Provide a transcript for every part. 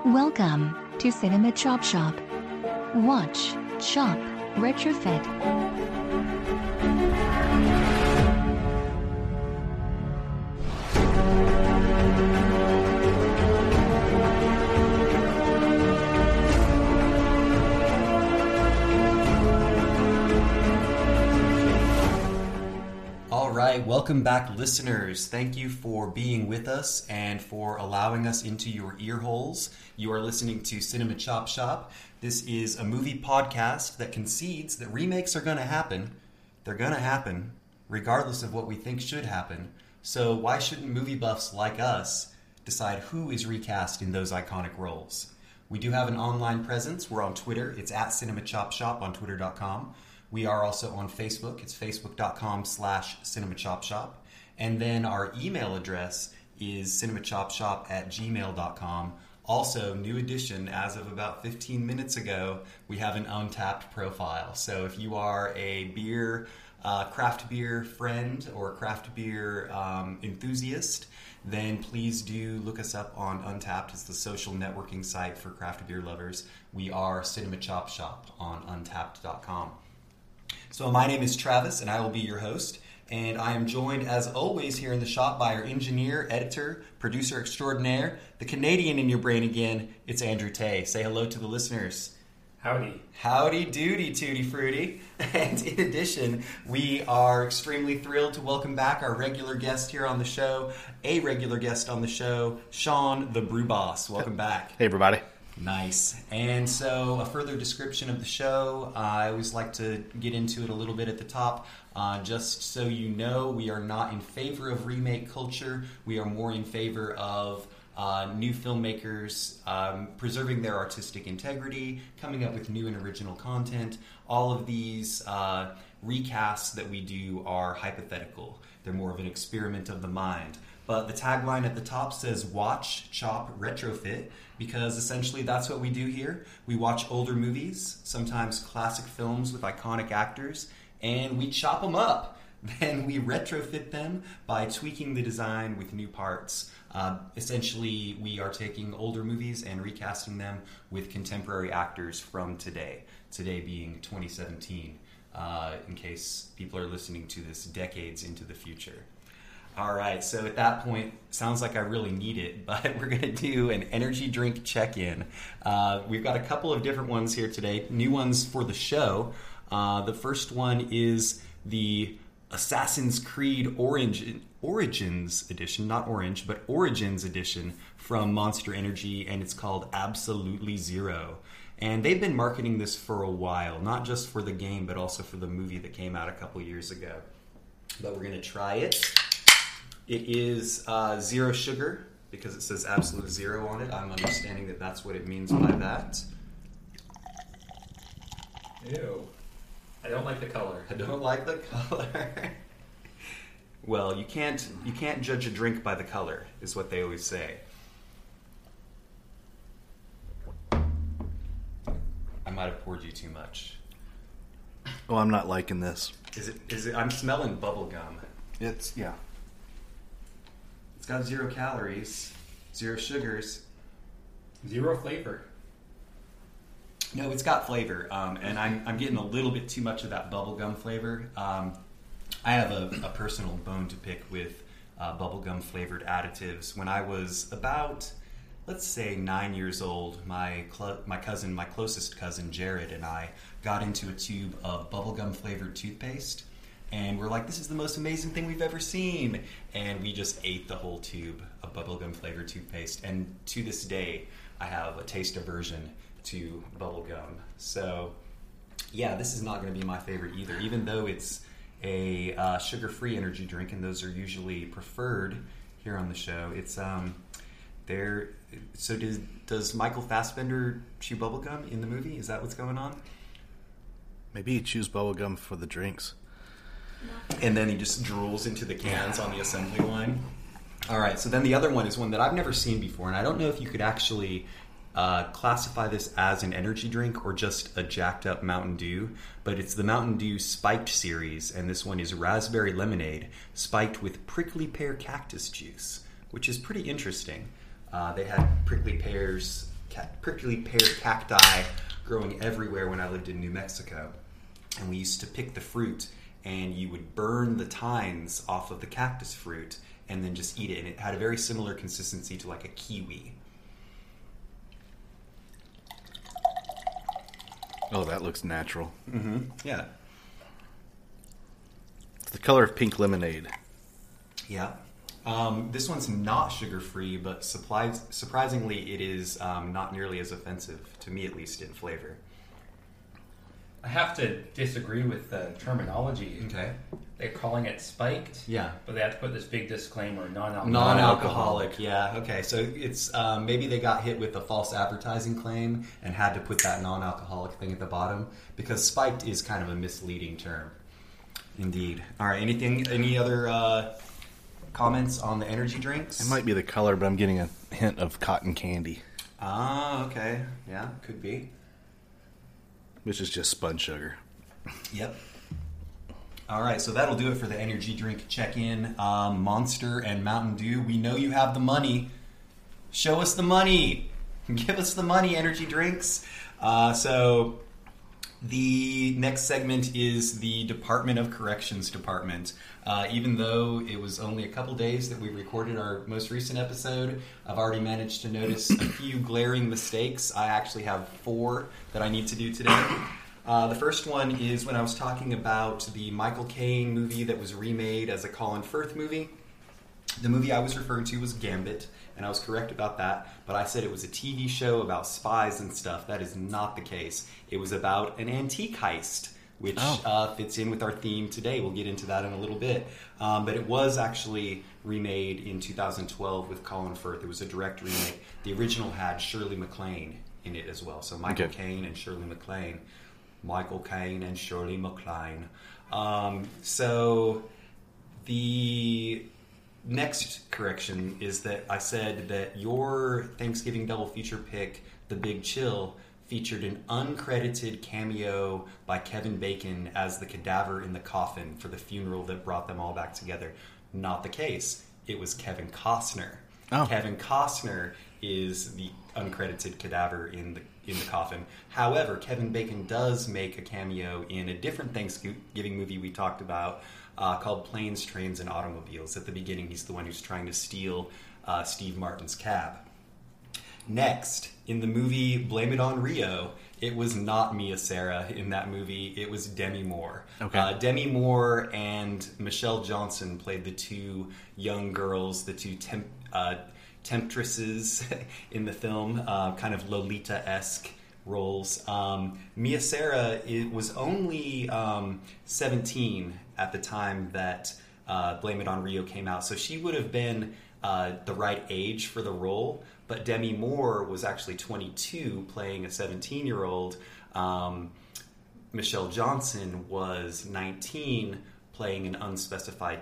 Welcome to Cinema Chop Shop. Watch, shop, retrofit. All right, welcome back, listeners. Thank you for being with us and for allowing us into your ear holes. You are listening to Cinema Chop Shop. This is a movie podcast that concedes that remakes are going to happen. They're going to happen, regardless of what we think should happen. So why shouldn't movie buffs like us decide who is recast in those iconic roles? We do have an online presence. We're on Twitter. It's at Cinema Chop Shop on twitter.com. We are also on Facebook. It's facebook.com/cinemachopshop. And then our email address is cinemachopshop@gmail.com. Also, new addition, as of about 15 minutes ago, we have an Untappd profile. So if you are a craft beer friend or craft beer enthusiast, then please do look us up on Untappd. It's the social networking site for craft beer lovers. We are Cinema Chop Shop on untappd.com. So my name is Travis, and I will be your host. And I am joined, as always, here in the shop by our engineer, editor, producer extraordinaire, the Canadian in your brain again. It's Andrew Tay. Say hello to the listeners. Howdy. Howdy doody, tutti frutti. And in addition, we are extremely thrilled to welcome back our regular guest here on the show, Sean the Brew Boss. Welcome back. Hey, everybody. Nice. And so a further description of the show, I always like to get into it a little bit at the top. Just so you know, we are not in favor of remake culture. We are more in favor of new filmmakers preserving their artistic integrity, coming up with new and original content. All of these recasts that we do are hypothetical. They're more of an experiment of the mind. But the tagline at the top says watch, chop, retrofit, because essentially that's what we do here. We watch older movies, sometimes classic films with iconic actors, and we chop them up. Then we retrofit them by tweaking the design with new parts. Essentially, we are taking older movies and recasting them with contemporary actors from today. Today being 2017, in case people are listening to this decades into the future. All right, so at that point, sounds like I really need it, but we're going to do an energy drink check-in. We've got a couple of different ones here today, new ones for the show. The first one is the Assassin's Creed Origins edition, not Orange, but Origins edition from Monster Energy, and it's called Absolutely Zero. And they've been marketing this for a while, not just for the game, but also for the movie that came out a couple years ago. But we're going to try it. It is zero sugar, because it says absolute zero on it. I'm understanding that that's what it means by that. Ew. I don't like the color. I don't like the color. Well, you can't judge a drink by the color, is what they always say. I might have poured you too much. Oh, I'm not liking this. Is it? I'm smelling bubble gum. It's It's got 0 calories, 0 sugars. Zero flavor. No, it's got flavor, and I'm getting a little bit too much of that bubblegum flavor. I have a personal bone to pick with bubblegum flavored additives. When I was about, let's say, 9 years old, my closest cousin, Jared, and I got into a tube of bubblegum flavored toothpaste. And we're like, this is the most amazing thing we've ever seen. And we just ate the whole tube of bubblegum flavored toothpaste. And to this day, I have a taste aversion to bubblegum. So, yeah, this is not going to be my favorite either, even though it's a sugar-free energy drink, and those are usually preferred here on the show. It's there. So does Michael Fassbender chew bubblegum in the movie? Is that what's going on? Maybe he chews bubblegum for the drinks. And then he just drools into the cans on the assembly line. All right, so then the other one is one that I've never seen before, and I don't know if you could actually classify this as an energy drink or just a jacked up Mountain Dew, but it's the Mountain Dew Spiked series, and this one is raspberry lemonade spiked with prickly pear cactus juice, which is pretty interesting. They had prickly pears prickly pear cacti growing everywhere when I lived in New Mexico. And we used to pick the fruit, and you would burn the tines off of the cactus fruit and then just eat it. And it had a very similar consistency to like a kiwi. Oh, that looks natural. Yeah. It's the color of pink lemonade. Yeah. This one's not sugar-free, but surprisingly, it is not nearly as offensive, to me at least, in flavor. I have to disagree with the terminology. Okay. They're calling it spiked. Yeah. But they have to put this big disclaimer, non-alcoholic. Non-alcoholic, yeah. Okay, so it's maybe they got hit with a false advertising claim and had to put that non-alcoholic thing at the bottom, because spiked is kind of a misleading term. Indeed. All right, any other comments on the energy drinks? It might be the color, but I'm getting a hint of cotton candy, Ah, okay. Yeah, could be. which is just spun sugar. Yep. All right, so that'll do it for the energy drink check-in. Monster and Mountain Dew, we know you have the money. Show us the money. Give us the money, energy drinks. So the next segment is the Department of Corrections Department. Even though it was only a couple days that we recorded our most recent episode, I've already managed to notice a few glaring mistakes. I actually have 4 that I need to do today. The first one is when I was talking about the Michael Caine movie that was remade as a Colin Firth movie. The movie I was referring to was Gambit, and I was correct about that, but I said it was a TV show about spies and stuff. That is not the case. It was about an antique heist, which fits in with our theme today. We'll get into that in a little bit. But it was actually remade in 2012 with Colin Firth. It was a direct remake. The original had Shirley MacLaine in it as well. So Michael Caine and Shirley MacLaine. Michael Caine and Shirley MacLaine. So the next correction is that I said that your Thanksgiving double feature pick, The Big Chill, featured an uncredited cameo by Kevin Bacon as the cadaver in the coffin for the funeral that brought them all back together. Not the case. It was Kevin Costner. Oh. Kevin Costner is the uncredited cadaver in the coffin. However, Kevin Bacon does make a cameo in a different Thanksgiving movie we talked about called Planes, Trains, and Automobiles. At the beginning, he's the one who's trying to steal Steve Martin's cab. Next, in the movie Blame It on Rio, it was not Mia Sara in that movie. It was Demi Moore. Okay. Demi Moore and Michelle Johnson played the 2 young girls, the 2 temptresses in the film, kind of Lolita-esque roles. Mia Sara was only 17 at the time that Blame It on Rio came out, so she would have been the right age for the role, but Demi Moore was actually 22 playing a 17-year-old. Michelle Johnson was 19 playing an unspecified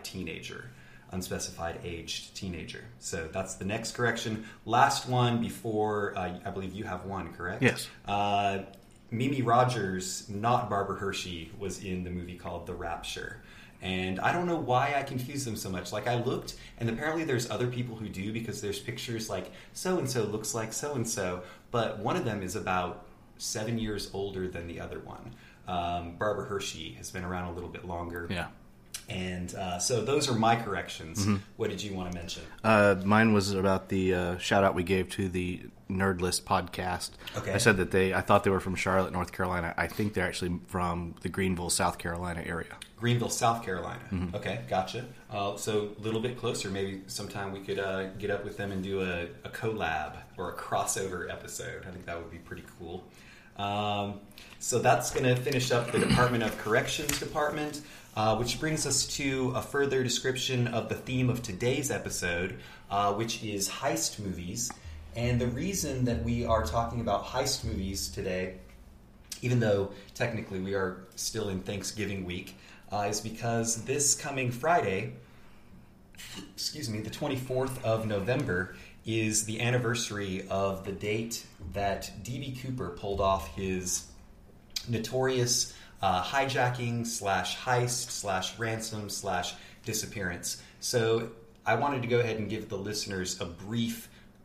aged teenager. So that's the next correction. Last one before, I believe you have one, correct? Yes. Mimi Rogers, not Barbara Hershey, was in the movie called The Rapture. And I don't know why I confuse them so much. Like, I looked, and apparently there's other people who do, because there's pictures like, so-and-so looks like so-and-so, but one of them is about 7 years older than the other one. Barbara Hershey has been around a little bit longer. Yeah. And so those are my corrections. What did you want to mention? Mine was about the shout-out we gave to the Nerd List podcast. Okay. I said that I thought they were from Charlotte, North Carolina. I think they're actually from the Greenville, South Carolina area. Greenville, South Carolina. Okay, gotcha. So a little bit closer. Maybe sometime we could get up with them and do a collab or a crossover episode. I think that would be pretty cool. So that's going to finish up the Department of Corrections department, which brings us to a further description of the theme of today's episode, which is heist movies. And the reason that we are talking about heist movies today, even though technically we are still in Thanksgiving week, is because this coming Friday, the 24th of November, is the anniversary of the date that D.B. Cooper pulled off his notorious hijacking /heist /ransom /disappearance. So I wanted to go ahead and give the listeners a brief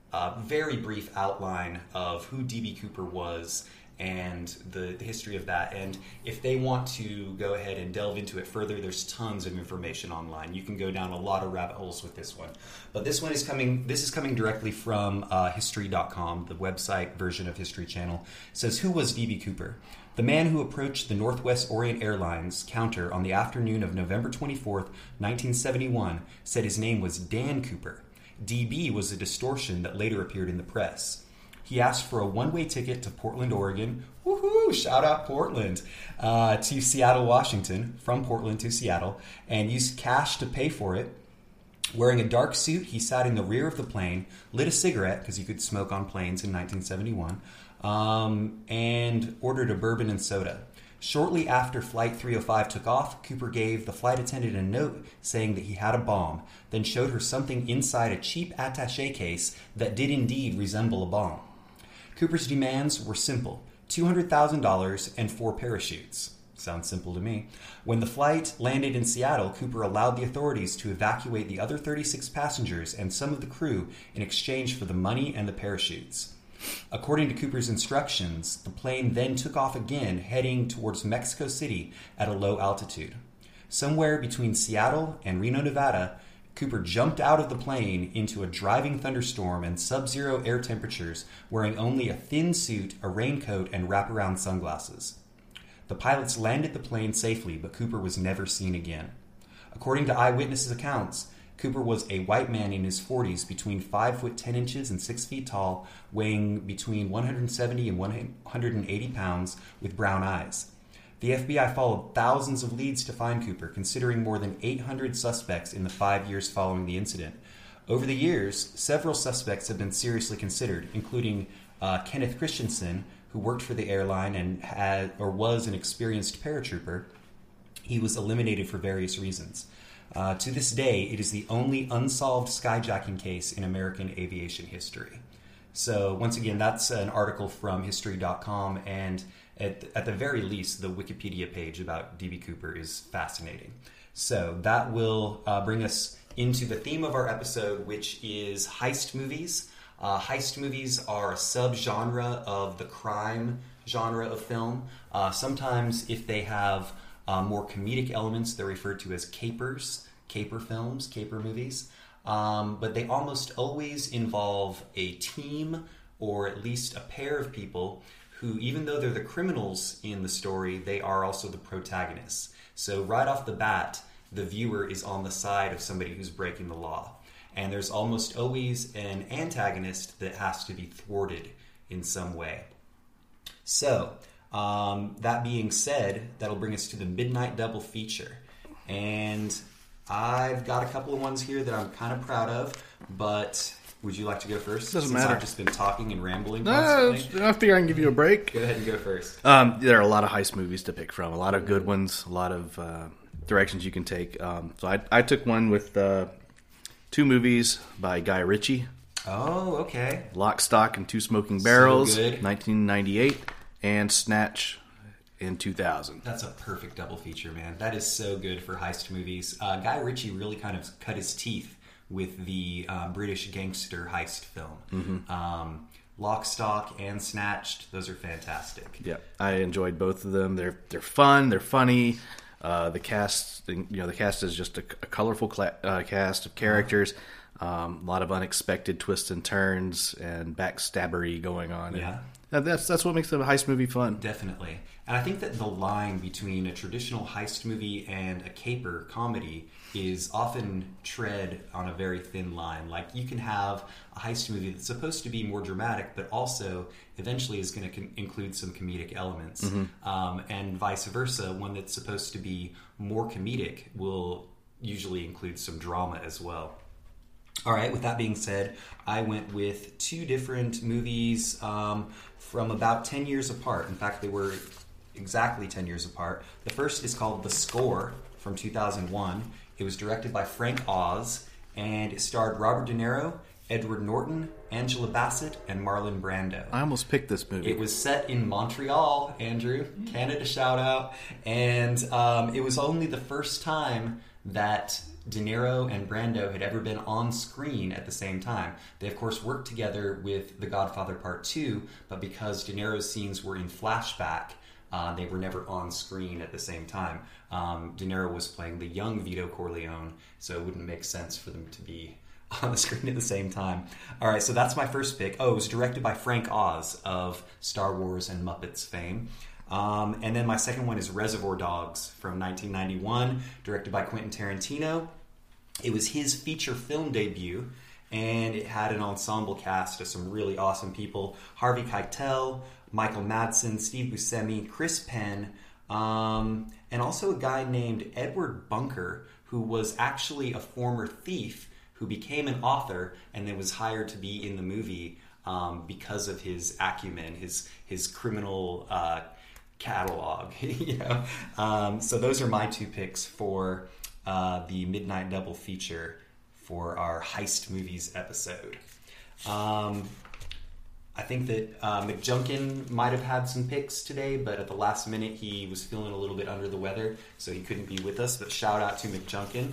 very brief outline of who D.B. Cooper was and the history of that. And if they want to go ahead and delve into it further, there's tons of information online. You can go down a lot of rabbit holes with this one. But this is coming directly from History.com, the website version of History Channel. It says, who was D.B. Cooper? The man who approached the Northwest Orient Airlines counter on the afternoon of November 24th, 1971, said his name was Dan Cooper. DB was a distortion that later appeared in the press. He asked for a one-way ticket to Portland, Oregon. Woohoo! Shout out Portland. To Seattle, Washington, from Portland to Seattle, and used cash to pay for it. Wearing a dark suit, he sat in the rear of the plane, lit a cigarette, because you could smoke on planes in 1971, and ordered a bourbon and soda. Shortly after Flight 305 took off, Cooper gave the flight attendant a note saying that he had a bomb, then showed her something inside a cheap attaché case that did indeed resemble a bomb. Cooper's demands were simple: $200,000 and 4 parachutes. Sounds simple to me. When the flight landed in Seattle, Cooper allowed the authorities to evacuate the other 36 passengers and some of the crew in exchange for the money and the parachutes. According to Cooper's instructions, the plane then took off again, heading towards Mexico City at a low altitude. Somewhere between Seattle and Reno, Nevada, Cooper jumped out of the plane into a driving thunderstorm and sub-zero air temperatures, wearing only a thin suit, a raincoat, and wraparound sunglasses. The pilots landed the plane safely, but Cooper was never seen again. According to eyewitnesses' accounts, Cooper was a white man in his 40s, between 5 foot 10 inches and 6 feet tall, weighing between 170 and 180 pounds, with brown eyes. The FBI followed thousands of leads to find Cooper, considering more than 800 suspects in the 5 years following the incident. Over the years, several suspects have been seriously considered, including Kenneth Christensen, who worked for the airline and was an experienced paratrooper. He was eliminated for various reasons. To this day, it is the only unsolved skyjacking case in American aviation history. So, once again, that's an article from History.com, and at the very least, the Wikipedia page about D.B. Cooper is fascinating. So, that will bring us into the theme of our episode, which is heist movies. Heist movies are a subgenre of the crime genre of film. Sometimes, if they have more comedic elements, they're referred to as capers, caper films, caper movies. But they almost always involve a team or at least a pair of people who, even though they're the criminals in the story, they are also the protagonists. So right off the bat, the viewer is on the side of somebody who's breaking the law. And there's almost always an antagonist that has to be thwarted in some way. So, that being said, that'll bring us to the Midnight Double feature. And I've got a couple of ones here that I'm kind of proud of, but would you like to go first? Doesn't matter. I've just been talking and rambling No, constantly. I figure I can give you a break. Go ahead and go first. There are a lot of heist movies to pick from, a lot of good ones, a lot of directions you can take. So I took one with 2 movies by Guy Ritchie. Oh, okay. Lock, Stock, and Two Smoking Barrels, So good. 1998, and Snatch in 2000. That's a perfect double feature, man. That is so good for heist movies. Guy Ritchie really kind of cut his teeth with the British gangster heist film. Lock, Stock, and Snatched, those are fantastic. Yeah, I enjoyed both of them. They're fun, they're funny. The cast is just a colorful cast of characters. A lot of unexpected twists and turns and backstabbery going on. Yeah. And that's what makes a heist movie fun. Definitely. And I think that the line between a traditional heist movie and a caper comedy is often tread on a very thin line. Like, you can have a heist movie that's supposed to be more dramatic, but also eventually is going to include some comedic elements. And vice versa, one that's supposed to be more comedic will usually include some drama as well. All right, with that being said, I went with 2 different movies from about 10 years apart. In fact, they were exactly 10 years apart. The first is called The Score from 2001. It was directed by Frank Oz, and it starred Robert De Niro, Edward Norton, Angela Bassett, and Marlon Brando. I almost picked this movie. It was set in Montreal, Andrew, Canada shout out, and it was only the first time that De Niro and Brando had ever been on screen at the same time. They, of course, worked together with The Godfather Part 2, but because De Niro's scenes were in flashback, they were never on screen at the same time. De Niro was playing the young Vito Corleone, so it wouldn't make sense for them to be on the screen at the same time. All right, so that's my first pick. Oh, it was directed by Frank Oz of Star Wars and Muppets fame. And then my second one is Reservoir Dogs from 1991, directed by Quentin Tarantino. It was his feature film debut, and it had an ensemble cast of some really awesome people. Harvey Keitel, Michael Madsen, Steve Buscemi, Chris Penn, and also a guy named Edward Bunker, who was actually a former thief who became an author and then was hired to be in the movie because of his acumen, his criminal catalog. So those are my two picks for the Midnight Double feature for our Heist Movies episode. I think that McJunkin might have had some picks today, but at the last minute he was feeling a little bit under the weather, so he couldn't be with us, but shout out to McJunkin.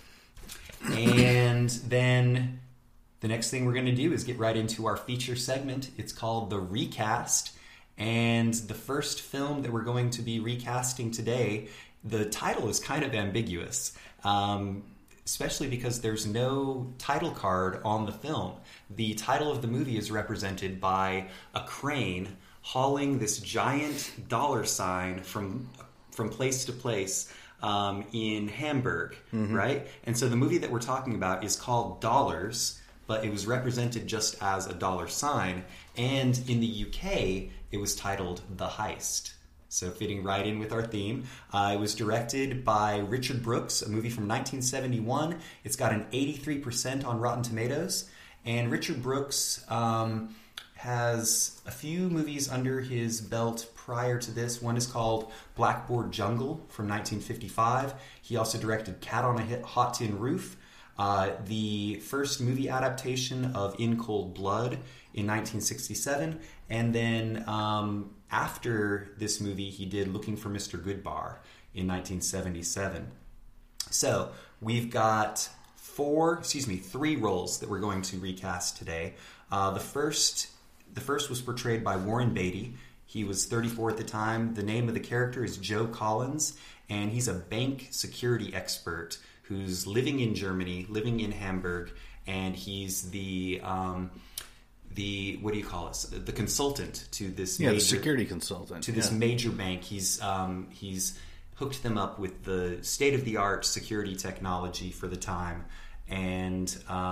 And then the next thing we're going to do is get right into our feature segment. It's called The Recast, and the first film that we're going to be recasting today, the title is kind of ambiguous, especially because there's no title card on the film. The title of the movie is represented by a crane hauling this giant dollar sign from place to place in Hamburg, right? And so the movie that we're talking about is called Dollars, but it was represented just as a dollar sign. And in the UK, it was titled The Heist. So fitting right in with our theme. It was directed by Richard Brooks, a movie from 1971. It's got an 83% on Rotten Tomatoes. And Richard Brooks has a few movies under his belt prior to this. One is called Blackboard Jungle from 1955. He also directed Cat on a Hot Tin Roof, the first movie adaptation of In Cold Blood in 1967. And then after this movie, he did Looking for Mr. Goodbar in 1977. So we've got three roles that we're going to recast today. The first was portrayed by Warren Beatty. He was 34 at the time. The name of the character is Joe Collins, and he's a bank security expert who's living in Germany, living in Hamburg, and he's the what do you call it? The consultant to this the security consultant to this major bank. He's hooked them up with the state-of-the-art security technology for the time, and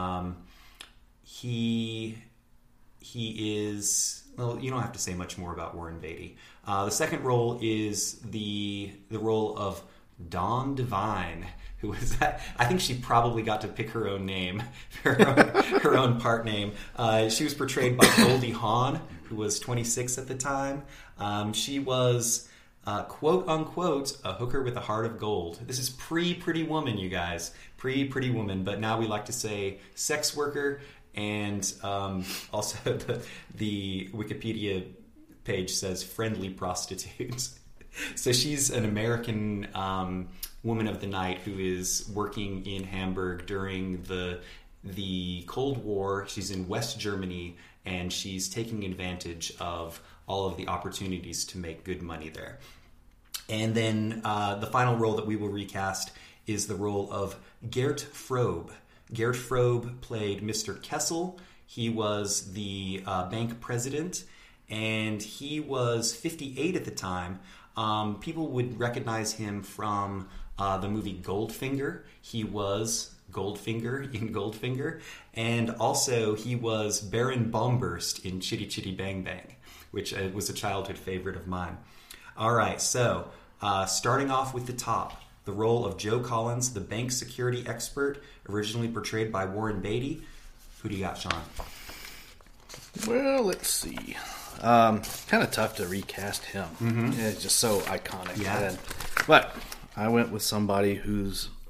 he is. Well, you don't have to say much more about Warren Beatty. The second role is the role of Dawn Devine, who was, I think she probably got to pick her own name, her own part name. She was portrayed by Goldie Hawn, who was 26 at the time. She was, quote unquote, a hooker with a heart of gold. This is pre-Pretty Woman, you guys. Pre-Pretty Woman, but now we like to say sex worker. And also the Wikipedia page says friendly prostitute. So she's an American woman of the night who is working in Hamburg during the Cold War. She's in West Germany, and she's taking advantage of all of the opportunities to make good money there. And then the final role that we will recast is the role of Gert Frobe. Gert Frobe played Mr. Kessel. He was the bank president, and he was 58 at the time. People would recognize him from the movie Goldfinger. He was Goldfinger in Goldfinger. And also he was Baron Baumburst in Chitty Chitty Bang Bang, which was a childhood favorite of mine. All right, so starting off with the top. The role of Joe Collins, the bank security expert, originally portrayed by Warren Beatty. Who do you got, Sean? Well, let's see. Kind of tough to recast him. Mm-hmm. Yeah, it's just so iconic. Yeah. But I went with somebody who's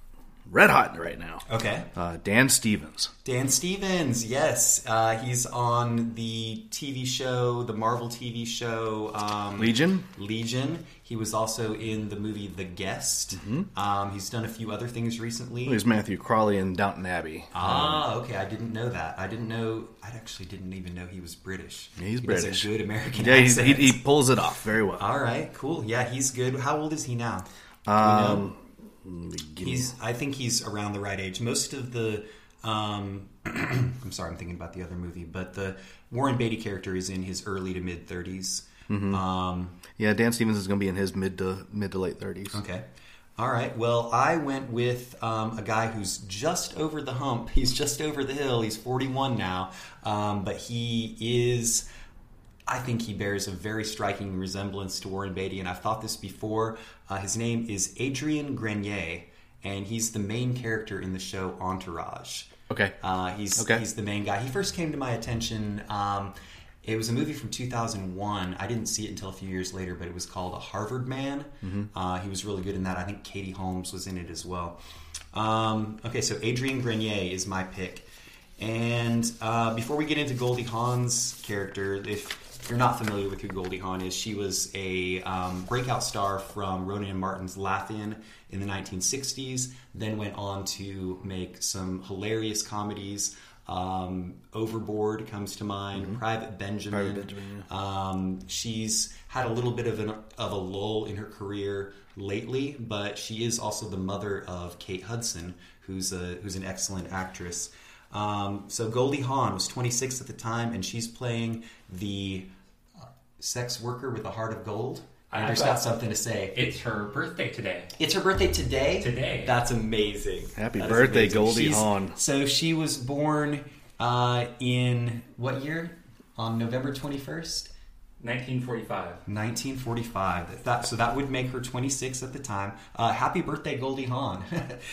red hot right now. Okay. Dan Stevens. Dan Stevens, yes. He's on the TV show, the Marvel TV show. Legion. Legion. He was also in the movie The Guest. He's done a few other things recently. He's Matthew Crawley in Downton Abbey. Okay. I didn't know that. I actually didn't even know he was British. Yeah, he's he British. Does a good American Yeah, accent. he pulls it off very well. All right, cool. Yeah, he's good. How old is he now? I think he's around the right age. Most of the, I'm sorry, I'm thinking about the other movie, but the Warren Beatty character is in his early to mid 30s. Yeah, Dan Stevens is going to be in his mid to late 30s. Okay. All right. Well, I went with a guy who's just over the hump. He's just over the hill. He's 41 now, but he is. I think he bears a very striking resemblance to Warren Beatty, and I've thought this before. His name is Adrian Grenier, and he's the main character in the show Entourage. Okay. He's the main guy. He first came to my attention. It was a movie from 2001. I didn't see it until a few years later, but it was called A Harvard Man. He was really good in that. I think Katie Holmes was in it as well. Okay, so Adrian Grenier is my pick. And before we get into Goldie Hawn's character, if you're not familiar with who Goldie Hawn is, she was a breakout star from Ronan and Martin's Laugh-In in the 1960s, then went on to make some hilarious comedies. Overboard comes to mind, Private Benjamin. She's had a little bit of a lull in her career lately, but she is also the mother of Kate Hudson, who's an excellent actress. So Goldie Hawn was 26 at the time, and she's playing the sex worker with a heart of gold. Andrew's got something to say. It's her birthday today. It's her birthday today? Today. That's amazing. Happy birthday, Goldie Hawn. So she was born in what year? On November 21st? 1945. 1945. So that would make her 26 at the time. Happy birthday, Goldie Hawn.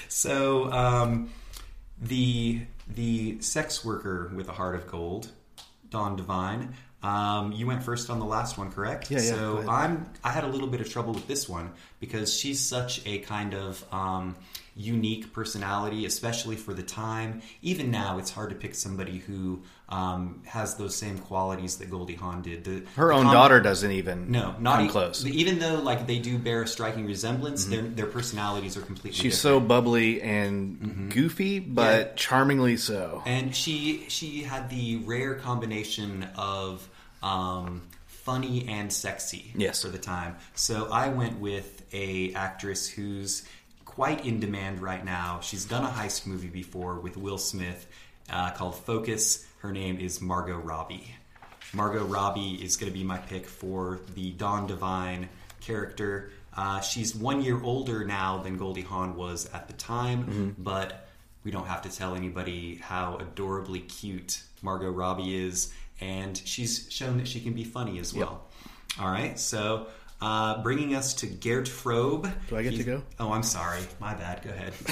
So the sex worker with a heart of gold, Dawn Devine. You went first on the last one, correct? Yeah. So I had a little bit of trouble with this one because she's such a kind of unique personality, especially for the time. Even now, it's hard to pick somebody who has those same qualities that Goldie Hawn did. Her own daughter doesn't even come close. Even though like they do bear a striking resemblance, their personalities are completely different. She's so bubbly and goofy, but charmingly so. And she had the rare combination of funny and sexy for the time. So I went with a actress who's quite in demand right now. She's done a heist movie before with Will Smith called Focus. Her name is Margot Robbie. Margot Robbie is going to be my pick for the Dawn Devine character. She's 1 year older now than Goldie Hawn was at the time, but we don't have to tell anybody how adorably cute Margot Robbie is, and she's shown that she can be funny as well. All right, so bringing us to Gert Frobe. Do I get to go? Oh, I'm sorry. My bad. Go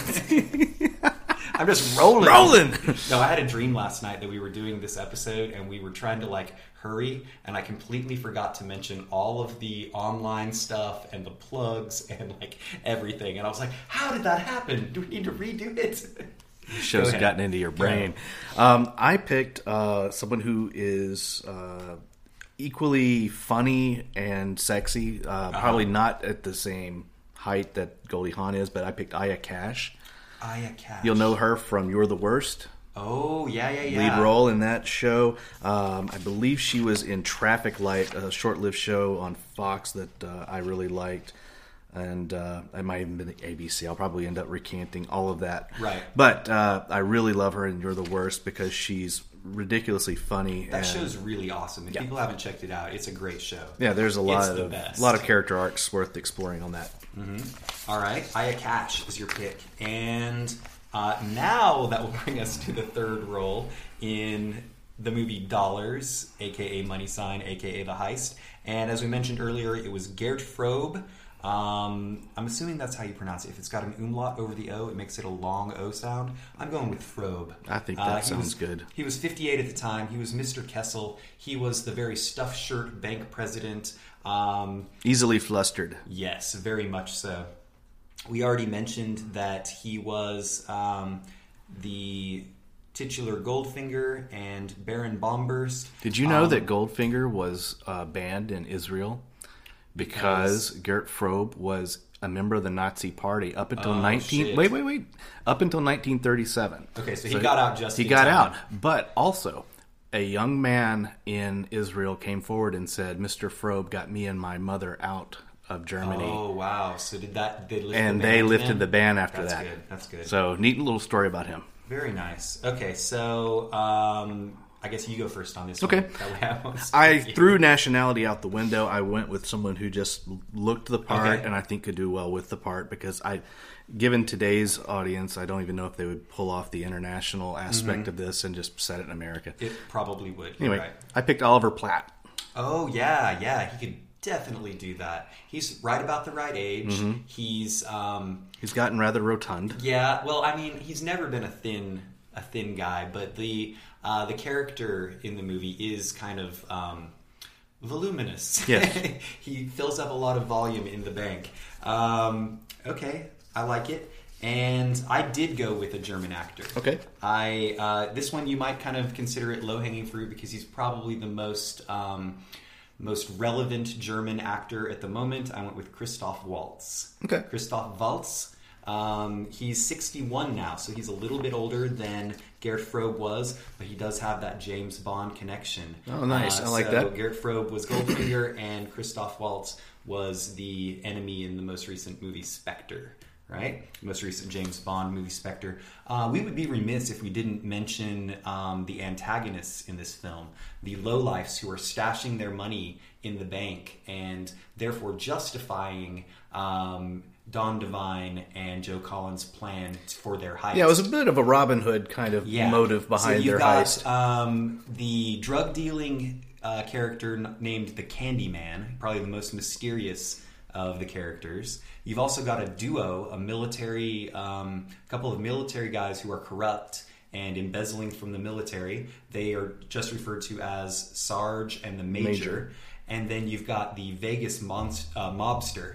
ahead. I'm just rolling. No, I had a dream last night that we were doing this episode and we were trying to hurry, and I completely forgot to mention all of the online stuff and the plugs and everything. And I was like, how did that happen? Do we need to redo it? The show's gotten into your brain. I picked someone who is equally funny and sexy. Probably not at the same height that Goldie Hawn is, but I picked Aya Cash. Aya Cash. You'll know her from You're the Worst. Oh, yeah. Lead role in that show. I believe she was in Traffic Light, a short-lived show on Fox that I really liked. And it might even been the ABC. I'll probably end up recanting all of that. Right. But I really love her in You're the Worst because she's ridiculously funny. That show's really awesome. If people haven't checked it out, it's a great show. Yeah, there's a lot of character arcs worth exploring on that. All right, Aya Cash is your pick. And now that will bring us to the third role in the movie Dollars, a.k.a. Money Sign, a.k.a. The Heist. And as we mentioned earlier, it was Gert Frobe. I'm assuming that's how you pronounce it. If it's got an umlaut over the O, it makes it a long O sound. I'm going with Frobe. I think that sounds good. He was 58 at the time. He was Mr. Kessel. He was the very stuffed shirt bank president. Easily flustered. Yes, very much so. We already mentioned that he was the titular Goldfinger and Baron Bombburst. Did you know that Goldfinger was banned in Israel because Gert Frobe was a member of the Nazi Party up until up until 1937. Okay, so he got out he got out, but also a young man in Israel came forward and said, "Mr. Frobe got me and my mother out of Germany." Oh wow! So they lifted the ban after that. That's good. So neat little story about him. Very nice. Okay, so I guess you go first on this. Okay. I threw nationality out the window. I went with someone who just looked the part and I think could do well with the part, because given today's audience, I don't even know if they would pull off the international aspect of this and just set it in America. It probably would. Anyway, right. I picked Oliver Platt. Oh yeah, he could definitely do that. He's right about the right age. Mm-hmm. He's gotten rather rotund. Yeah, well, I mean, he's never been a thin guy, but the character in the movie is kind of voluminous. Yes. He fills up a lot of volume in the bank. Okay, I like it. And I did go with a German actor. Okay. This one you might kind of consider it low-hanging fruit because he's probably the most relevant German actor at the moment. I went with Christoph Waltz. Okay. Christoph Waltz. He's 61 now, so he's a little bit older than Gert Frobe was, but he does have that James Bond connection. Oh, nice. I like that. Gert Frobe was Goldfinger, and Christoph Waltz was the enemy in the most recent movie Spectre, right? Most recent James Bond movie Spectre. We would be remiss if we didn't mention the antagonists in this film, the lowlifes who are stashing their money in the bank and therefore justifying Don Devine and Joe Collins' plan for their heist. Yeah, it was a bit of a Robin Hood kind of motive behind their heist. The drug dealing character named the Candyman, probably the most mysterious of the characters. You've also got a duo, a couple of military guys who are corrupt and embezzling from the military. They are just referred to as Sarge and the Major. And then you've got the Vegas mobster,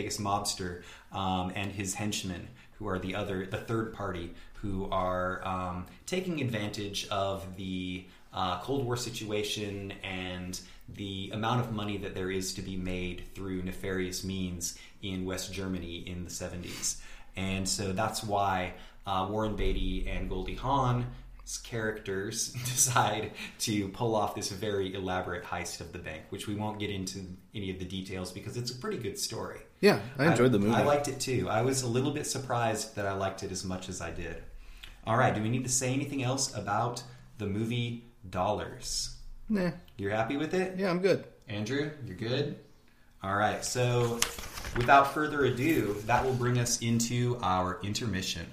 and his henchmen, who are the third party, who are taking advantage of the Cold War situation and the amount of money that there is to be made through nefarious means in West Germany in the 70s. And so that's why Warren Beatty and Goldie Hawn's characters decide to pull off this very elaborate heist of the bank, which we won't get into any of the details because it's a pretty good story. Yeah, I enjoyed the movie. I liked it too. I was a little bit surprised that I liked it as much as I did. All right, do we need to say anything else about the movie Dollars? Nah. You're happy with it? Yeah, I'm good. Andrew, you're good? All right, so without further ado, that will bring us into our intermission.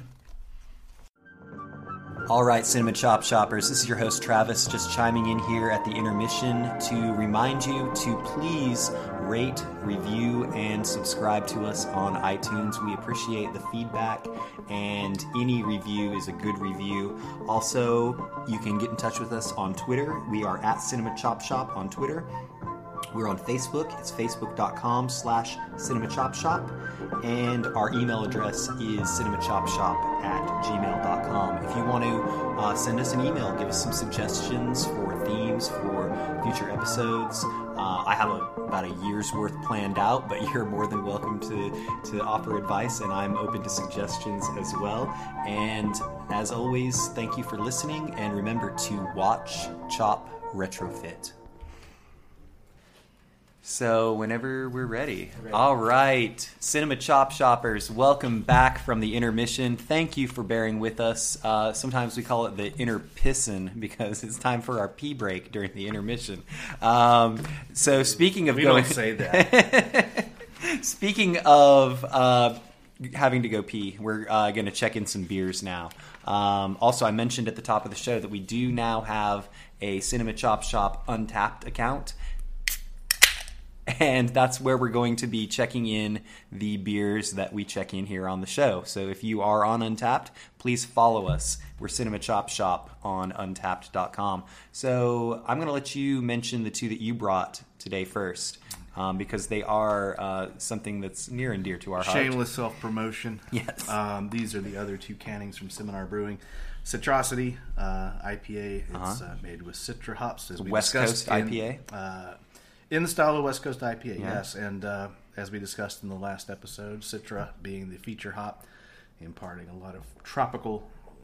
All right, Cinema Chop Shoppers, this is your host Travis, just chiming in here at the intermission to remind you to please rate, review, and subscribe to us on iTunes. We appreciate the feedback, and any review is a good review. Also, you can get in touch with us on Twitter. We are at Cinema Chop Shop on Twitter. We're on Facebook. It's facebook.com/cinemachopshop. And our email address is cinemachopshop@gmail.com. If you want to send us an email, give us some suggestions for themes for future episodes. I have about a year's worth planned out, but you're more than welcome to offer advice, and I'm open to suggestions as well. And as always, thank you for listening, and remember to watch, chop, retrofit. So whenever we're ready. All right. Cinema Chop Shoppers, welcome back from the intermission. Thank you for bearing with us. Sometimes we call it the interpissin because it's time for our pee break during the intermission. So speaking of don't say that. Speaking of having to go pee, we're going to check in some beers now. Also, I mentioned at the top of the show that we do now have a Cinema Chop Shop Untapped account. And that's where we're going to be checking in the beers that we check in here on the show. So if you are on Untapped, please follow us. We're Cinema Chop Shop on Untapped.com. So I'm going to let you mention the two that you brought today first, because they are something that's near and dear to our heart. Shameless self-promotion. Yes. These are the other two cannings from Seminar Brewing. Citrosity IPA. It's made with Citra hops. As we West discussed Coast IPA? In the style of West Coast IPA, Yeah. yes. And as we discussed in the last episode, Citra being the feature hop, imparting a lot of tropical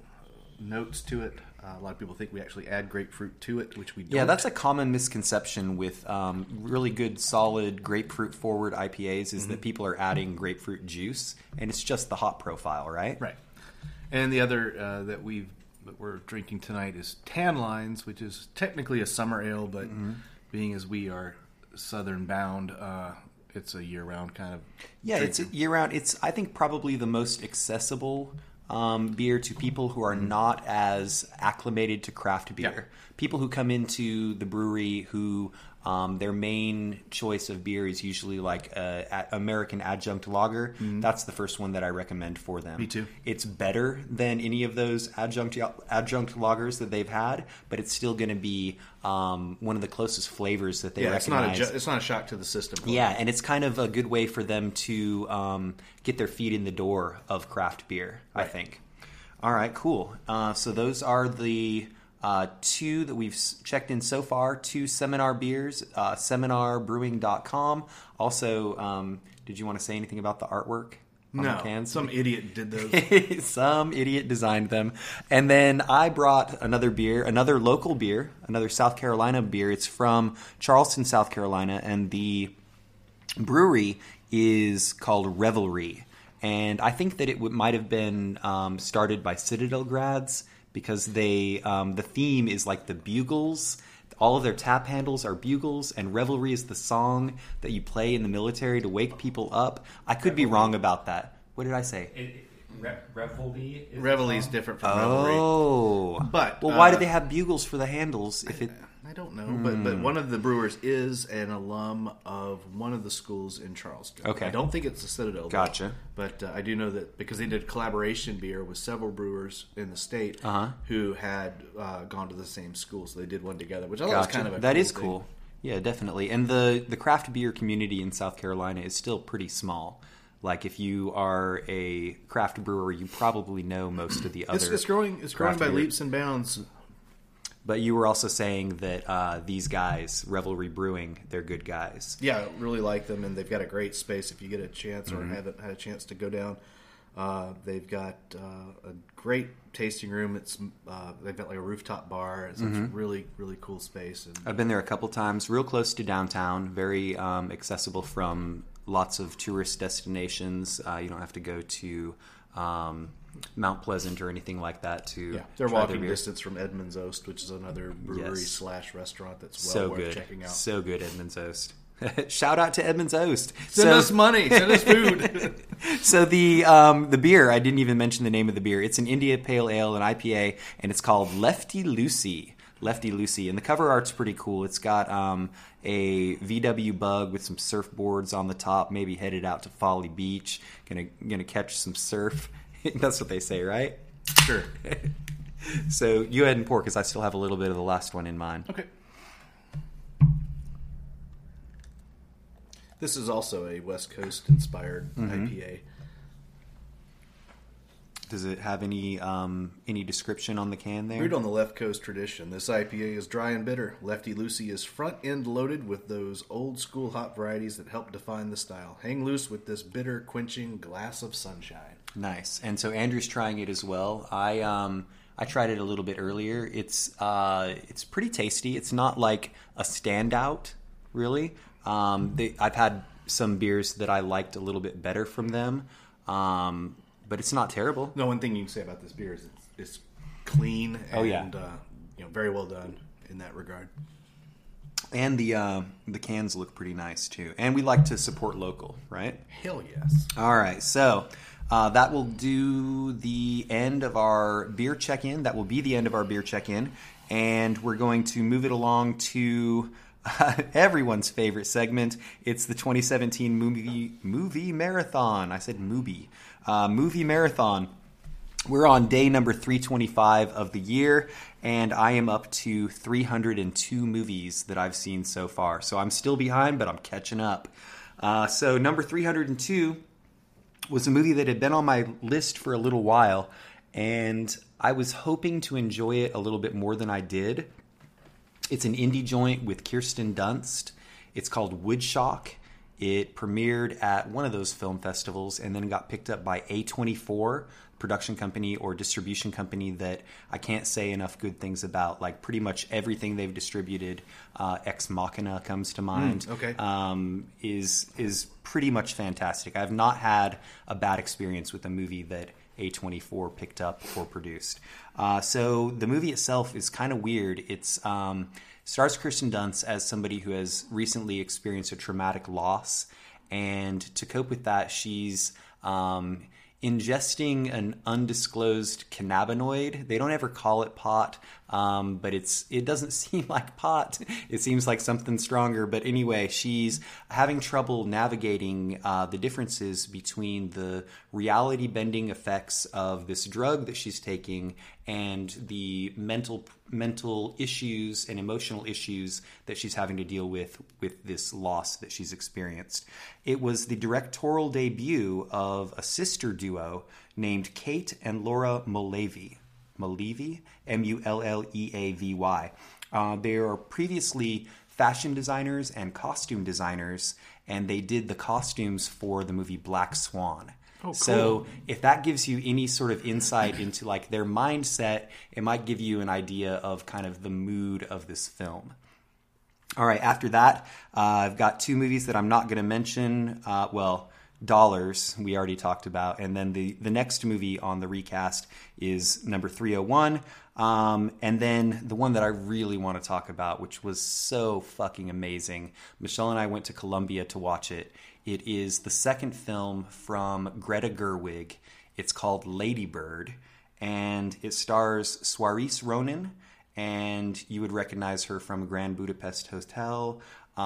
notes to it. A lot of people think we actually add grapefruit to it, which we don't. Yeah, that's a common misconception with really good, solid, grapefruit-forward IPAs is that people are adding grapefruit juice, and it's just the hop profile, right? Right. And the other that we're drinking tonight is Tan Lines, which is technically a summer ale, but being as we are southern bound, it's a year-round kind of Yeah, drink. it's year-round. It's, I think, probably the most accessible beer to people who are not as acclimated to craft beer. Yeah. People who come into the brewery who their main choice of beer is usually like American adjunct lager. That's the first one that I recommend for them. Me too. It's better than any of those adjunct lagers that they've had, but it's still going to be one of the closest flavors that they recognize. It's not a shock to the system. Yeah, and it's kind of a good way for them to get their feet in the door of craft beer, I think. All right, cool. So those are the two that we've checked in so far, two Seminar beers, seminarbrewing.com. Also, did you want to say anything about the artwork on the No, cans? some idiot did those. Some idiot designed them. And then I brought another beer, another local beer, another South Carolina beer. It's from Charleston, South Carolina, and the brewery is called Revelry. And I think that it might have been started by Citadel grads because they the theme is like the bugles. All of their tap handles are bugles, and Revelry is the song that you play in the military to wake people up. I could be wrong about that. What did I say? Reveille is Reveille the is song? different from Revelry. Oh, But, well, why do they have bugles for the handles? If it I don't know, but one of the brewers is an alum of one of the schools in Charleston. Okay. I don't think it's the Citadel. though. Gotcha. But I do know that because they did collaboration beer with several brewers in the state who had gone to the same school, so they did one together, which I thought was kind of a that cool is thing. cool. Yeah, definitely. And the craft beer community in South Carolina is still pretty small. Like if you are a craft brewer, you probably know most of the other. It's growing. It's growing craft by beer. leaps and bounds. But you were also saying that these guys, Revelry Brewing, they're good guys. Yeah, I really like them, and they've got a great space. If you get a chance or haven't had a chance to go down, they've got a great tasting room. It's they've got like a rooftop bar. It's a really, really cool space. And I've been there a couple times, real close to downtown, very accessible from lots of tourist destinations. You don't have to go to Mount Pleasant or anything like that to they're try walking their beer. distance from Edmund's Oast, which is another brewery / restaurant that's well So worth good, checking out. so good, Edmund's Oast. Shout out to Edmund's Oast. Send us money. Send us food. So the beer, I didn't even mention the name of the beer. It's an India Pale Ale, an IPA, and it's called Lefty Lucy. Lefty Lucy, and the cover art's pretty cool. It's got a VW Bug with some surfboards on the top, maybe headed out to Folly Beach, gonna catch some surf. That's what they say, right? Sure. So you go ahead and pour, because I still have a little bit of the last one in mind. Okay. This is also a West Coast inspired IPA. Does it have any description on the can there? Brewed on the left coast tradition, this IPA is dry and bitter. Lefty Lucy is front end loaded with those old school hop varieties that help define the style. Hang loose with this bitter, quenching glass of sunshine. Nice. And so Andrew's trying it as well. I tried it a little bit earlier. It's pretty tasty. It's not like a standout, really. I've had some beers that I liked a little bit better from them, but it's not terrible. No, one thing you can say about this beer is it's clean and Oh, yeah. Very well done in that regard. And the cans look pretty nice too. And we like to support local, right? Hell yes. All right, so that will do the end of our beer check-in. That will be the end of our beer check-in, and we're going to move it along to everyone's favorite segment. It's the 2017 movie marathon. I said movie. Movie marathon. We're on day number 325 of the year, and I am up to 302 movies that I've seen so far. So I'm still behind, but I'm catching up. So number 302 was a movie that had been on my list for a little while, and I was hoping to enjoy it a little bit more than I did. It's an indie joint with Kirsten Dunst. It's called Woodshock. It premiered at one of those film festivals and then got picked up by A24, production company or distribution company that I can't say enough good things about. Like pretty much everything they've distributed, Ex Machina comes to mind, is pretty much fantastic. I've not had a bad experience with a movie that A24 picked up or produced. So the movie itself is kind of weird. It's stars Kirsten Dunst as somebody who has recently experienced a traumatic loss, and to cope with that, she's ingesting an undisclosed cannabinoid. They don't ever call it pot, but it doesn't seem like pot. It seems like something stronger. But anyway, she's having trouble navigating the differences between the reality-bending effects of this drug that she's taking and the mental issues and emotional issues that she's having to deal with this loss that she's experienced. It was the directorial debut of a sister duo named Kate and Laura Mulleavy. Mulleavy? Mulleavy. They are previously fashion designers and costume designers, and they did the costumes for the movie Black Swan. Oh, cool. So if that gives you any sort of insight into like their mindset, it might give you an idea of kind of the mood of this film. All right, after that, I've got two movies that I'm not going to mention. Dollars, we already talked about. And then the next movie on the recast is number 301. And then the one that I really want to talk about, which was so fucking amazing. Michelle and I went to Columbia to watch it. It is the second film from Greta Gerwig. It's called Lady Bird, and it stars Saoirse Ronan, and you would recognize her from Grand Budapest Hotel.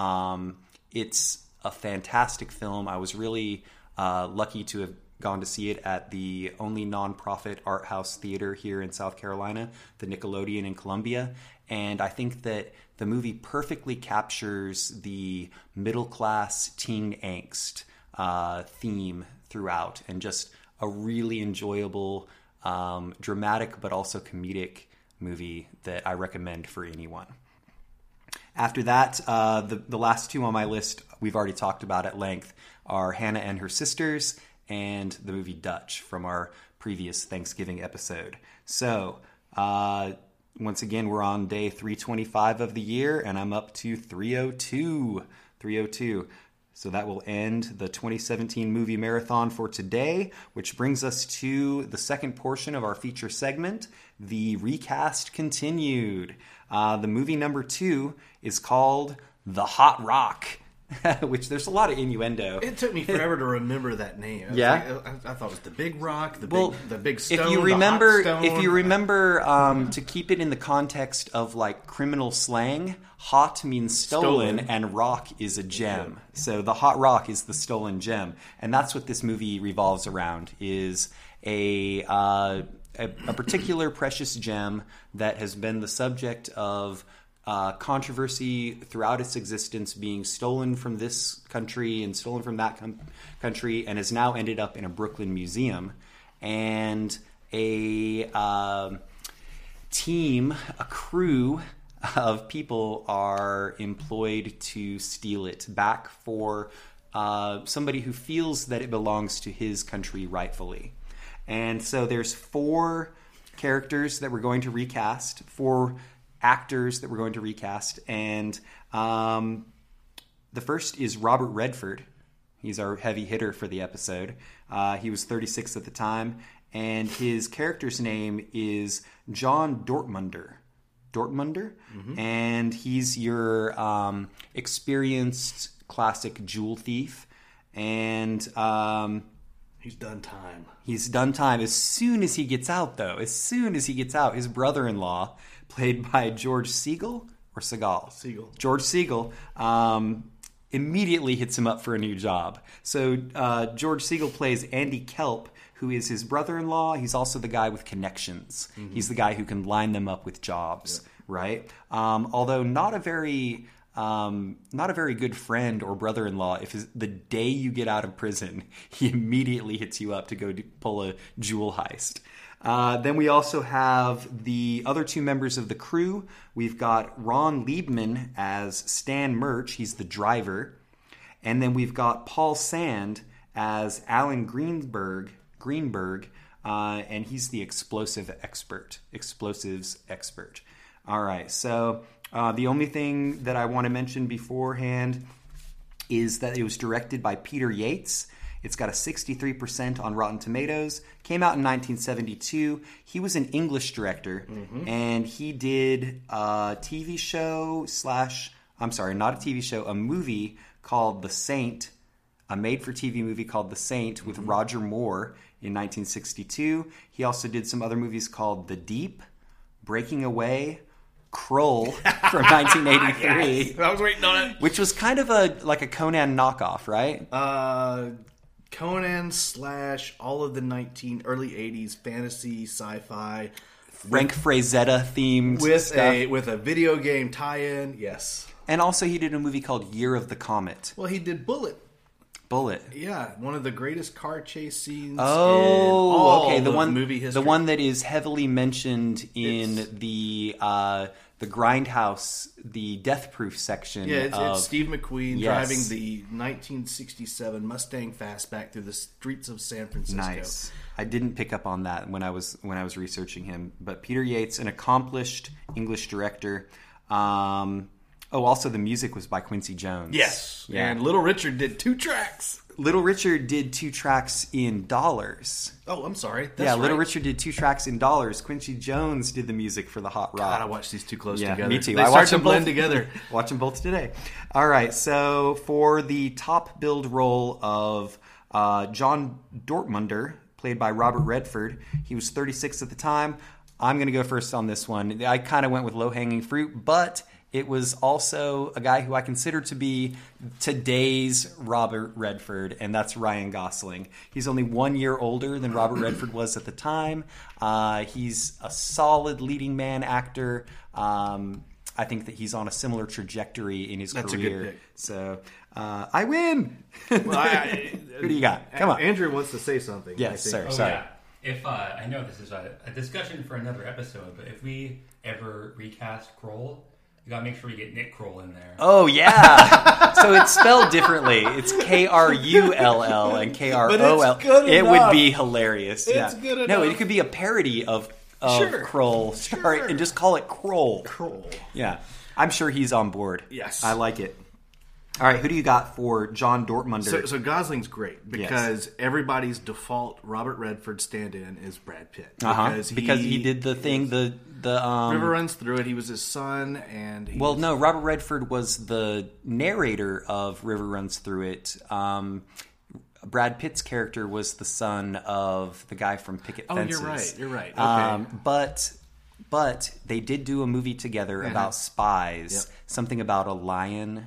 It's a fantastic film. I was really lucky to have gone to see it at the only nonprofit art house theater here in South Carolina, the Nickelodeon in Columbia. And I think that the movie perfectly captures the middle-class teen angst theme throughout, and just a really enjoyable, dramatic but also comedic movie that I recommend for anyone. After that, the last two on my list we've already talked about at length are Hannah and Her Sisters and the movie Dutch from our previous Thanksgiving episode. So, once again, we're on day 325 of the year, and I'm up to 302. 302. So that will end the 2017 movie marathon for today, which brings us to the second portion of our feature segment, the recast continued. The movie number 2 is called The Hot Rock, which there's a lot of innuendo. It took me forever to remember that name. I thought it was the Big Rock, the big stone. If you remember, to keep it in the context of like criminal slang, hot means stolen. And rock is a gem. So the hot rock is the stolen gem, and that's what this movie revolves around. Is a particular precious gem that has been the subject of controversy throughout its existence, being stolen from this country and stolen from that country, and has now ended up in a Brooklyn museum. And a crew of people are employed to steal it back for somebody who feels that it belongs to his country rightfully. And so there's 4 characters that we're going to recast, 4 actors that we're going to recast, and the first is Robert Redford. He's our heavy hitter for the episode. He was 36 at the time, and his character's name is John Dortmunder. Mm-hmm. And he's your experienced classic jewel thief, and he's done time. He's done time. As soon as he gets out, though, his brother-in-law, played by George Segal. or Seagal? Siegel. George Siegel immediately hits him up for a new job. So George Siegel plays Andy Kelp, who is his brother-in-law. He's also the guy with connections. Mm-hmm. He's the guy who can line them up with jobs, right? Although not a very good friend or brother-in-law. If the day you get out of prison, he immediately hits you up to go pull a jewel heist. Then we also have the other two members of the crew. We've got Ron Liebman as Stan Murch. He's the driver. And then we've got Paul Sand as Alan Greenberg, and he's the explosives expert. All right, so the only thing that I want to mention beforehand is that it was directed by Peter Yates. It's got a 63% on Rotten Tomatoes. Came out in 1972. He was an English director, and he did a TV show a movie called The Saint, a made-for-TV movie called The Saint with Roger Moore in 1962. He also did some other movies called The Deep, Breaking Away, Kroll from 1983. Yes, I was waiting on it. Which was kind of like a Conan knockoff, right? Conan / all of the early 80s fantasy, sci-fi. Frank Frazetta themed stuff. With a video game tie-in, yes. And also he did a movie called Year of the Comet. Well, he did Bullet. Yeah, one of the greatest car chase scenes in okay. The one movie history. The one that is heavily mentioned in the Grindhouse, the Death Proof section. Yeah, it's Steve McQueen Yes. driving the 1967 Mustang Fastback through the streets of San Francisco. Nice. I didn't pick up on that when I was researching him. But Peter Yates, an accomplished English director. Also the music was by Quincy Jones. Yes. Yeah. And Little Richard did 2 tracks. Little Richard did 2 tracks in dollars. Oh, I'm sorry. That's Yeah, Little right. Richard did 2 tracks in dollars. Quincy Jones did the music for the Hot Rod. God, I watched these too close Yeah, together. me too. They I start watched to them blend both together. Watch them both today. All right, so for the top billed role of John Dortmunder, played by Robert Redford, he was 36 at the time. I'm going to go first on this one. I kind of went with low-hanging fruit, but it was also a guy who I consider to be today's Robert Redford, and that's Ryan Gosling. He's only 1 year older than Robert Redford was at the time. He's a solid leading man actor. I think that he's on a similar trajectory in his That's career. a good pick. So I win. Well, Who do you got? Come on. Andrew wants to say something. Yes, I think. sir. Sorry. Yeah. If I know this is a discussion for another episode, but if we ever recast Kroll, you gotta make sure we get Nick Kroll in there. Oh, yeah. So it's spelled differently. It's Krull and Kroll. But it's good It enough. would be hilarious. It's yeah. good No, enough. it could be a parody of Sure. Kroll. Sure. And just call it Kroll. Kroll. Yeah. I'm sure he's on board. Yes. I like it. All right, who do you got for John Dortmunder? So Gosling's great because everybody's default Robert Redford stand-in is Brad Pitt. Because he did the thing, the River Runs Through It. He was his son, and Well, no, Robert Redford was the narrator of River Runs Through It. Brad Pitt's character was the son of the guy from Picket Fences. You're right. Okay. But they did do a movie together about spies. Something about a lion.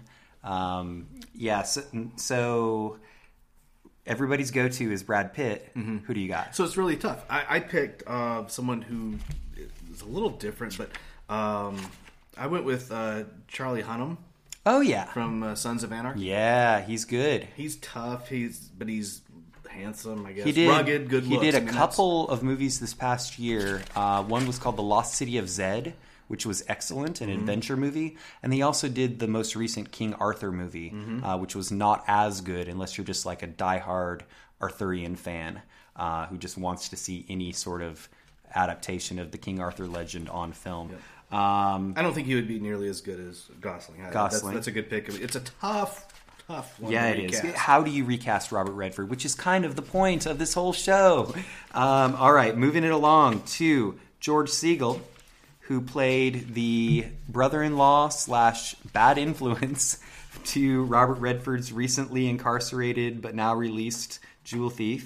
So everybody's go-to is Brad Pitt. Mm-hmm. Who do you got? So it's really tough. I picked someone who is a little different, but I went with Charlie Hunnam. Oh, yeah. From Sons of Anarchy. Yeah, he's good. He's tough, but he's handsome, I guess. He did, rugged, good looks. He did a couple of movies this past year. One was called The Lost City of Zed, which was excellent, an adventure movie. And he also did the most recent King Arthur movie, which was not as good unless you're just like a diehard Arthurian fan who just wants to see any sort of adaptation of the King Arthur legend on film. Yep. I don't think he would be nearly as good as Gosling. That's a good pick. It's a tough one. Yeah, it is. How do you recast Robert Redford? Which is kind of the point of this whole show. All right, moving it along to George Siegel, who played the brother-in-law / bad influence to Robert Redford's recently incarcerated but now released jewel thief.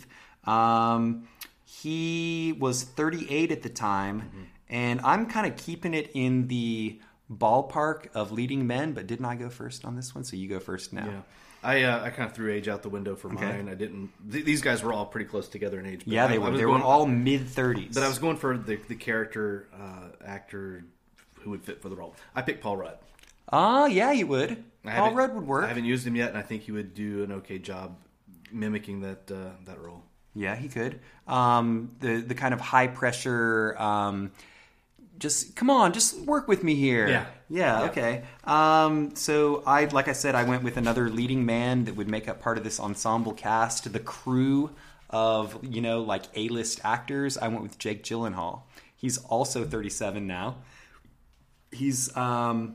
He was 38 at the time, and I'm kind of keeping it in the ballpark of leading men, but didn't I go first on this one? So you go first now. Yeah. I kind of threw age out the window for mine. I didn't. These guys were all pretty close together in age. But Yeah, they were. They were all mid-30s. But I was going for the character actor who would fit for the role. I picked Paul Rudd. Yeah, you would. Paul Rudd would work. I haven't used him yet, and I think he would do an okay job mimicking that role. Yeah, he could. The kind of high pressure. Just come on, just work with me here. Yeah. Okay. So like I said, I went with another leading man that would make up part of this ensemble cast. The crew of like A-list actors. I went with Jake Gyllenhaal. He's also 37 now. He's a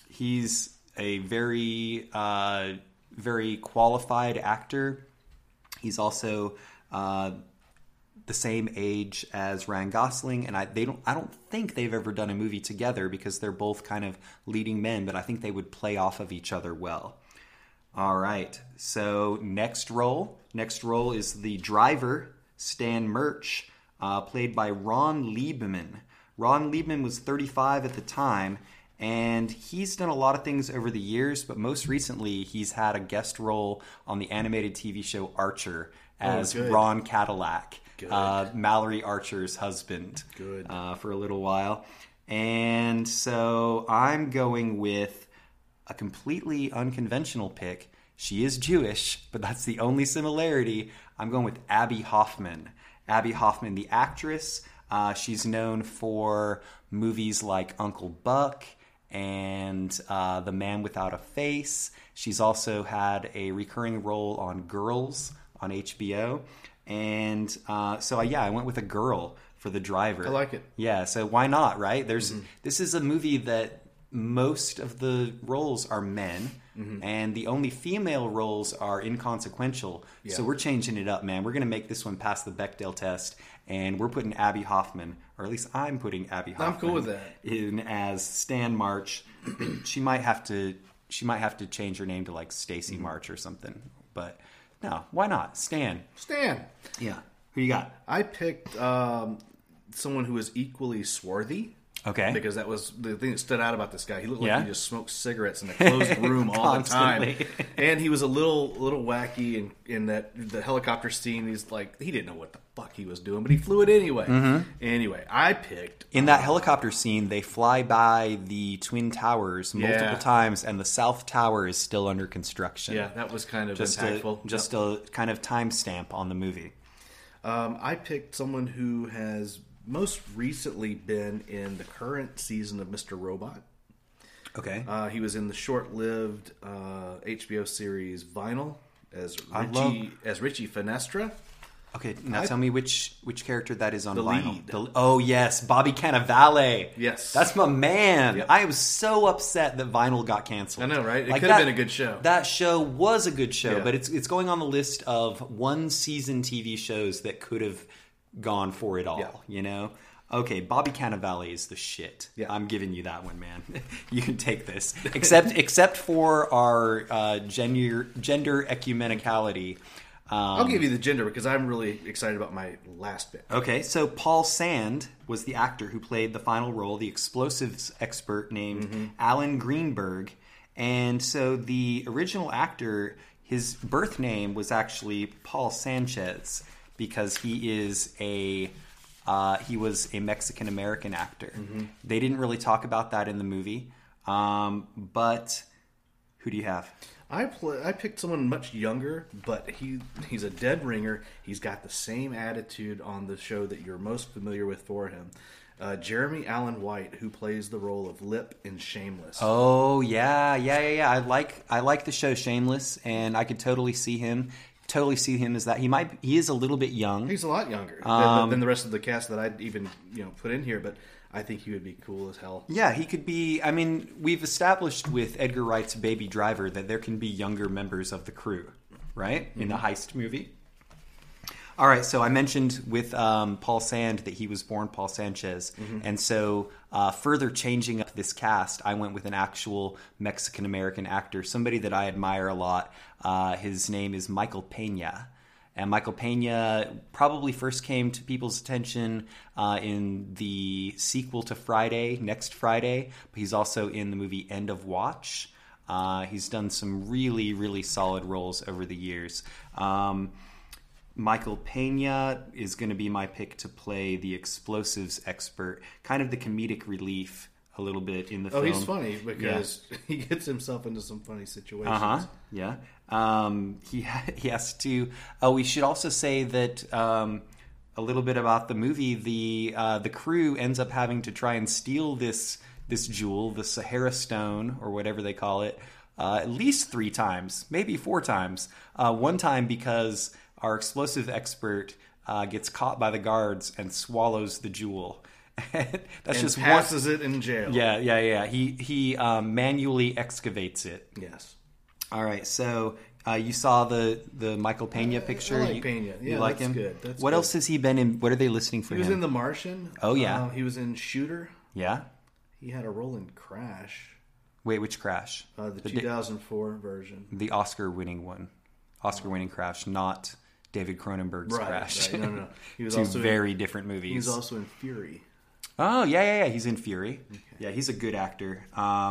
very very qualified actor. He's also the same age as Ryan Gosling, and I don't think they've ever done a movie together because they're both kind of leading men, but I think they would play off of each other well. All right, so next role is the driver, Stan Murch, played by Ron Liebman. Ron Liebman was 35 at the time, and he's done a lot of things over the years, but most recently he's had a guest role on the animated TV show Archer as Ron Cadillac. Mallory Archer's husband. For a little while. And so I'm going with a completely unconventional pick. She is Jewish, but that's the only similarity. I'm going with Abby Hoffman. Abby Hoffman, the actress. She's known for movies like Uncle Buck and The Man Without a Face. She's also had a recurring role on Girls on HBO. And I went with a girl for the driver. I like it. Yeah, so why not, right? This is a movie that most of the roles are men, and the only female roles are inconsequential. Yeah. So we're changing it up, man. We're going to make this one pass the Bechdel test, and we're putting Abby Hoffman, or at least I'm putting Abby Hoffman. I'm cool with that. In as Stan March. She might have to change her name to like Stacy March or something, but. No, why not? Stan. Yeah. Who you got? I picked someone who was equally swarthy. Okay. Because that was the thing that stood out about this guy. He looked like he just smoked cigarettes in a closed room all the time. And he was a little wacky in that the helicopter scene. He's like, he didn't know what the fuck he was doing, but he flew it anyway. Anyway, I picked... In that helicopter scene, they fly by the Twin Towers multiple times, and the South Tower is still under construction. Yeah, that was kind of impactful. Just a kind of timestamp on the movie. I picked someone who has... most recently been in the current season of Mr. Robot. Okay. He was in the short-lived HBO series Vinyl as Richie Finestra. Okay, now tell me which character that is on the Vinyl. Lead. Oh, yes, Bobby Cannavale. Yes. That's my man. Yep. I was so upset that Vinyl got canceled. I know, right? It could have been a good show. That show was a good show, Yeah. but it's going on the list of one-season TV shows that could have gone for it all, you know? Okay, Bobby Cannavale is the shit. Yeah. I'm giving you that one, man. You can take this. Except for our gender ecumenicality. I'll give you the gender because I'm really excited about my last bit. Okay, so Paul Sand was the actor who played the final role, the explosives expert named Alan Greenberg. And so the original actor, his birth name was actually Paul Sanchez because he was a Mexican-American actor. They didn't really talk about that in the movie. But who do you have? I picked someone much younger, but he's a dead ringer. He's got the same attitude on the show that you're most familiar with for him. Jeremy Allen White, who plays the role of Lip in Shameless. Oh, yeah. I like the show Shameless, and I could totally see him as that. He is a little bit young. He's a lot younger than the rest of the cast that I'd even put in here, but I think he would be cool as hell. Yeah, he could be. I mean, we've established with Edgar Wright's Baby Driver that there can be younger members of the crew, right? In the heist movie. All right, so I mentioned with Paul Sand that he was born Paul Sanchez. And so further changing up this cast, I went with an actual Mexican-American actor, somebody that I admire a lot. His name is Michael Pena. And Michael Pena probably first came to people's attention in the sequel to Friday, Next Friday, but he's also in the movie End of Watch. He's done some really, really solid roles over the years. Michael Pena is going to be my pick to play the explosives expert, kind of the comedic relief a little bit in the film. Oh, he's funny because he gets himself into some funny situations. Yeah. He has to. Oh, we should also say that a little bit about the movie. The crew ends up having to try and steal this jewel, the Sahara Stone or whatever they call it, at least 3 times, maybe 4 times. One time because our explosive expert gets caught by the guards and swallows the jewel. That's just passes it in jail. Yeah. He manually excavates it. Yes. All right. So you saw the Michael Pena picture. I like Pena. Yeah, you like that's him? good. That's what good. else has he been in? What are they listing for him? He was in The Martian. Oh yeah. He was in Shooter. Yeah. He had a role in Crash. Wait, which Crash? The 2004 version. The Oscar-winning one. Oscar-winning Crash, not David Cronenberg's Crash. Right. No. He was Two also very different movies. He was also in Fury. Oh, yeah. He's in Fury. Okay. Yeah, he's a good actor.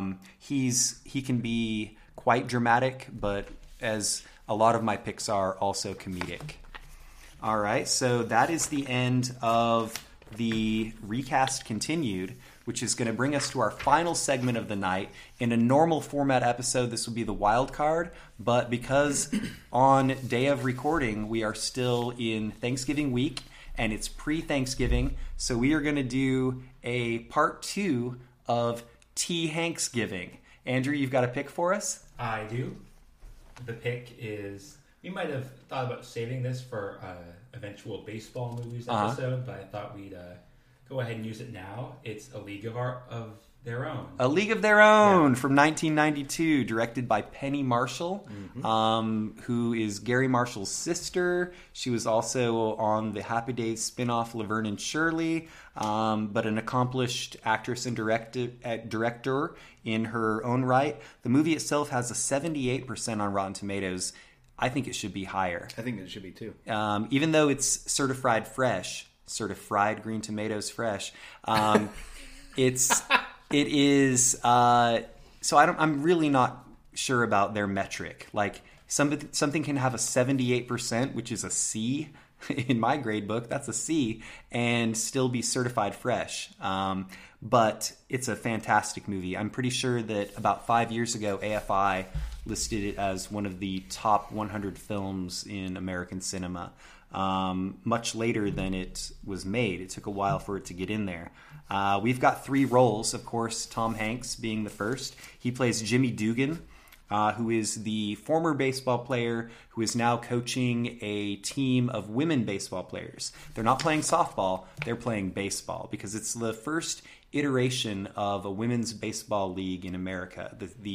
He can be quite dramatic, but as a lot of my picks are, also comedic. All right, so that is the end of the Recast Continued, which is going to bring us to our final segment of the night. In a normal format episode, this will be the wild card, but because on day of recording, we are still in Thanksgiving week, and it's pre-Thanksgiving, so we are going to do a part 2 of T-Hanksgiving. Andrew, you've got a pick for us? I do. The pick is... We might have thought about saving this for eventual baseball movies episode, but I thought we'd go ahead and use it now. It's A League of Their Own. A League of Their Own from 1992, directed by Penny Marshall, who is Gary Marshall's sister. She was also on the Happy Days spin-off Laverne and Shirley, but an accomplished actress and director in her own right. The movie itself has a 78% on Rotten Tomatoes. I think it should be higher. I think it should be too. Even though it's certified green tomatoes fresh, it is. So I'm really not sure about their metric. Like something can have a 78%, which is a C in my grade book. That's a C, and still be certified fresh. But it's a fantastic movie. I'm pretty sure that about 5 years ago, AFI listed it as one of the top 100 films in American cinema. Much later than it was made. It took a while for it to get in there. We've got 3 roles, of course, Tom Hanks being the first. He plays Jimmy Dugan, who is the former baseball player who is now coaching a team of women baseball players. They're not playing softball, they're playing baseball because it's the first iteration of a women's baseball league in America.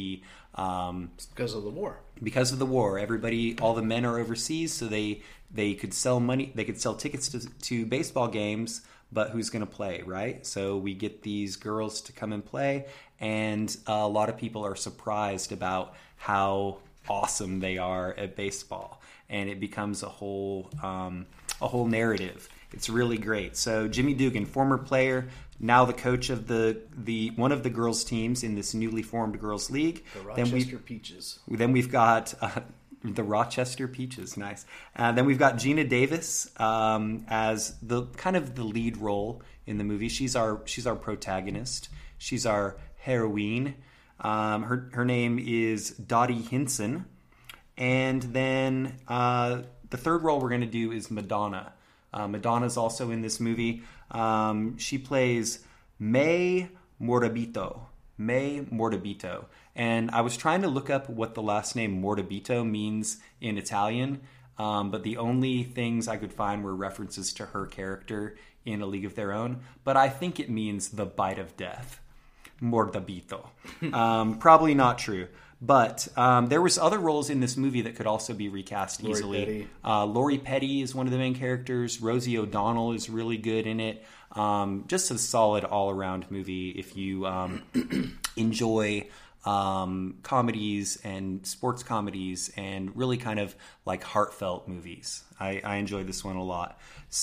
Because of the war. Because of the war, all the men are overseas, so they could sell money. They could sell tickets to baseball games, but who's going to play, right? So we get these girls to come and play, and a lot of people are surprised about how awesome they are at baseball, and it becomes a whole narrative. It's really great. So Jimmy Dugan, former player, now the coach of the one of the girls' teams in this newly formed girls' league. The Rochester Peaches. Then we've got the Rochester Peaches, nice. Then we've got Gina Davis as the kind of the lead role in the movie. She's our protagonist. She's our heroine. Her name is Dottie Hinson. And then the third role we're going to do is Madonna. Madonna's also in this movie. She plays May Morabito. And I was trying to look up what the last name Morabito means in Italian, but the only things I could find were references to her character in A League of Their Own. But I think it means the bite of death. Morabito. Probably not true. But there was other roles in this movie that could also be recast easily. Lori Petty is one of the main characters. Rosie O'Donnell is really good in it. Just a solid all-around movie if you enjoy comedies and sports comedies and really kind of like heartfelt movies. I enjoyed this one a lot.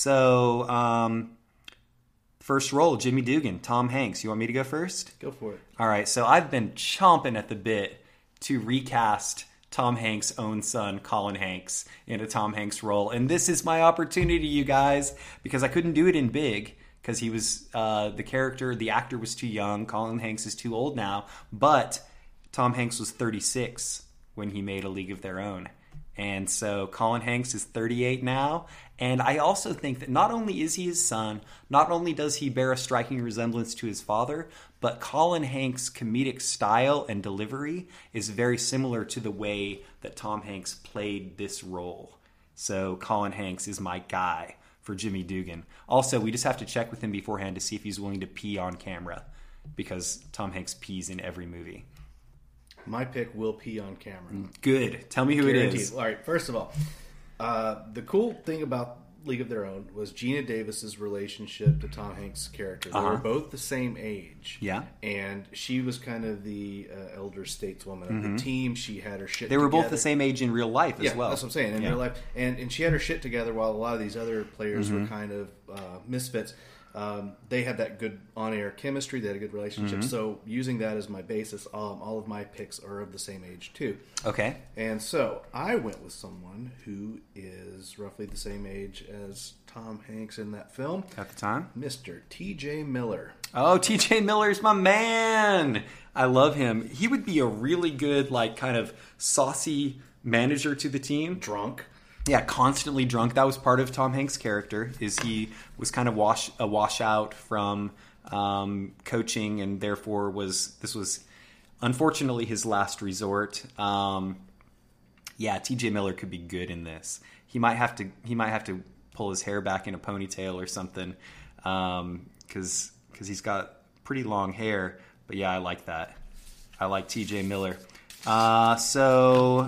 So, first role, Jimmy Dugan, Tom Hanks. You want me to go first? Go for it. All right, so I've been chomping at the bit to recast Tom Hanks' own son, Colin Hanks, in a Tom Hanks role. And this is my opportunity, you guys, because I couldn't do it in Big, because he was, the actor was too young. Colin Hanks is too old now. But Tom Hanks was 36 when he made A League of Their Own. And so Colin Hanks is 38 now. And I also think that not only is he his son, not only does he bear a striking resemblance to his father, but Colin Hanks' comedic style and delivery is very similar to the way that Tom Hanks played this role. So Colin Hanks is my guy for Jimmy Dugan. Also, we just have to check with him beforehand to see if he's willing to pee on camera, because Tom Hanks pees in every movie. My pick will pee on camera. Good. Tell me who Guaranteed. it is. All right, first of all, the cool thing about League of Their Own was Gina Davis's relationship to Tom Hanks' character. They were both the same age. Yeah. And she was kind of the elder stateswoman of the team. She had her shit They were together. both the same age in real life as well. That's what I'm saying. In real life. And she had her shit together while a lot of these other players were kind of misfits. They had that good on-air chemistry. They had a good relationship. So using that as my basis, all of my picks are of the same age too. Okay. And so I went with someone who is roughly the same age as Tom Hanks in that film. At the time? Mr. T.J. Miller. Oh, T.J. Miller's my man. I love him. He would be a really good, like, kind of saucy manager to the team. Drunk. Yeah, constantly drunk. That was part of Tom Hanks' character, is he was kind of a washout from coaching, and therefore this was unfortunately his last resort. Yeah, T.J. Miller could be good in this. He might have to pull his hair back in a ponytail or something, because he's got pretty long hair. But yeah, I like that. I like T.J. Miller. So.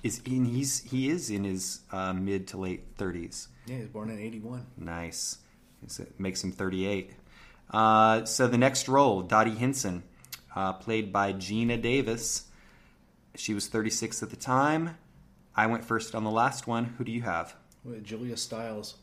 He is in his mid to late 30s. Yeah, he was born in 81. Nice. It makes him 38. So the next role, Dottie Hinson, played by Gina Davis. She was 36 at the time. I went first on the last one. Who do you have? Julia Stiles.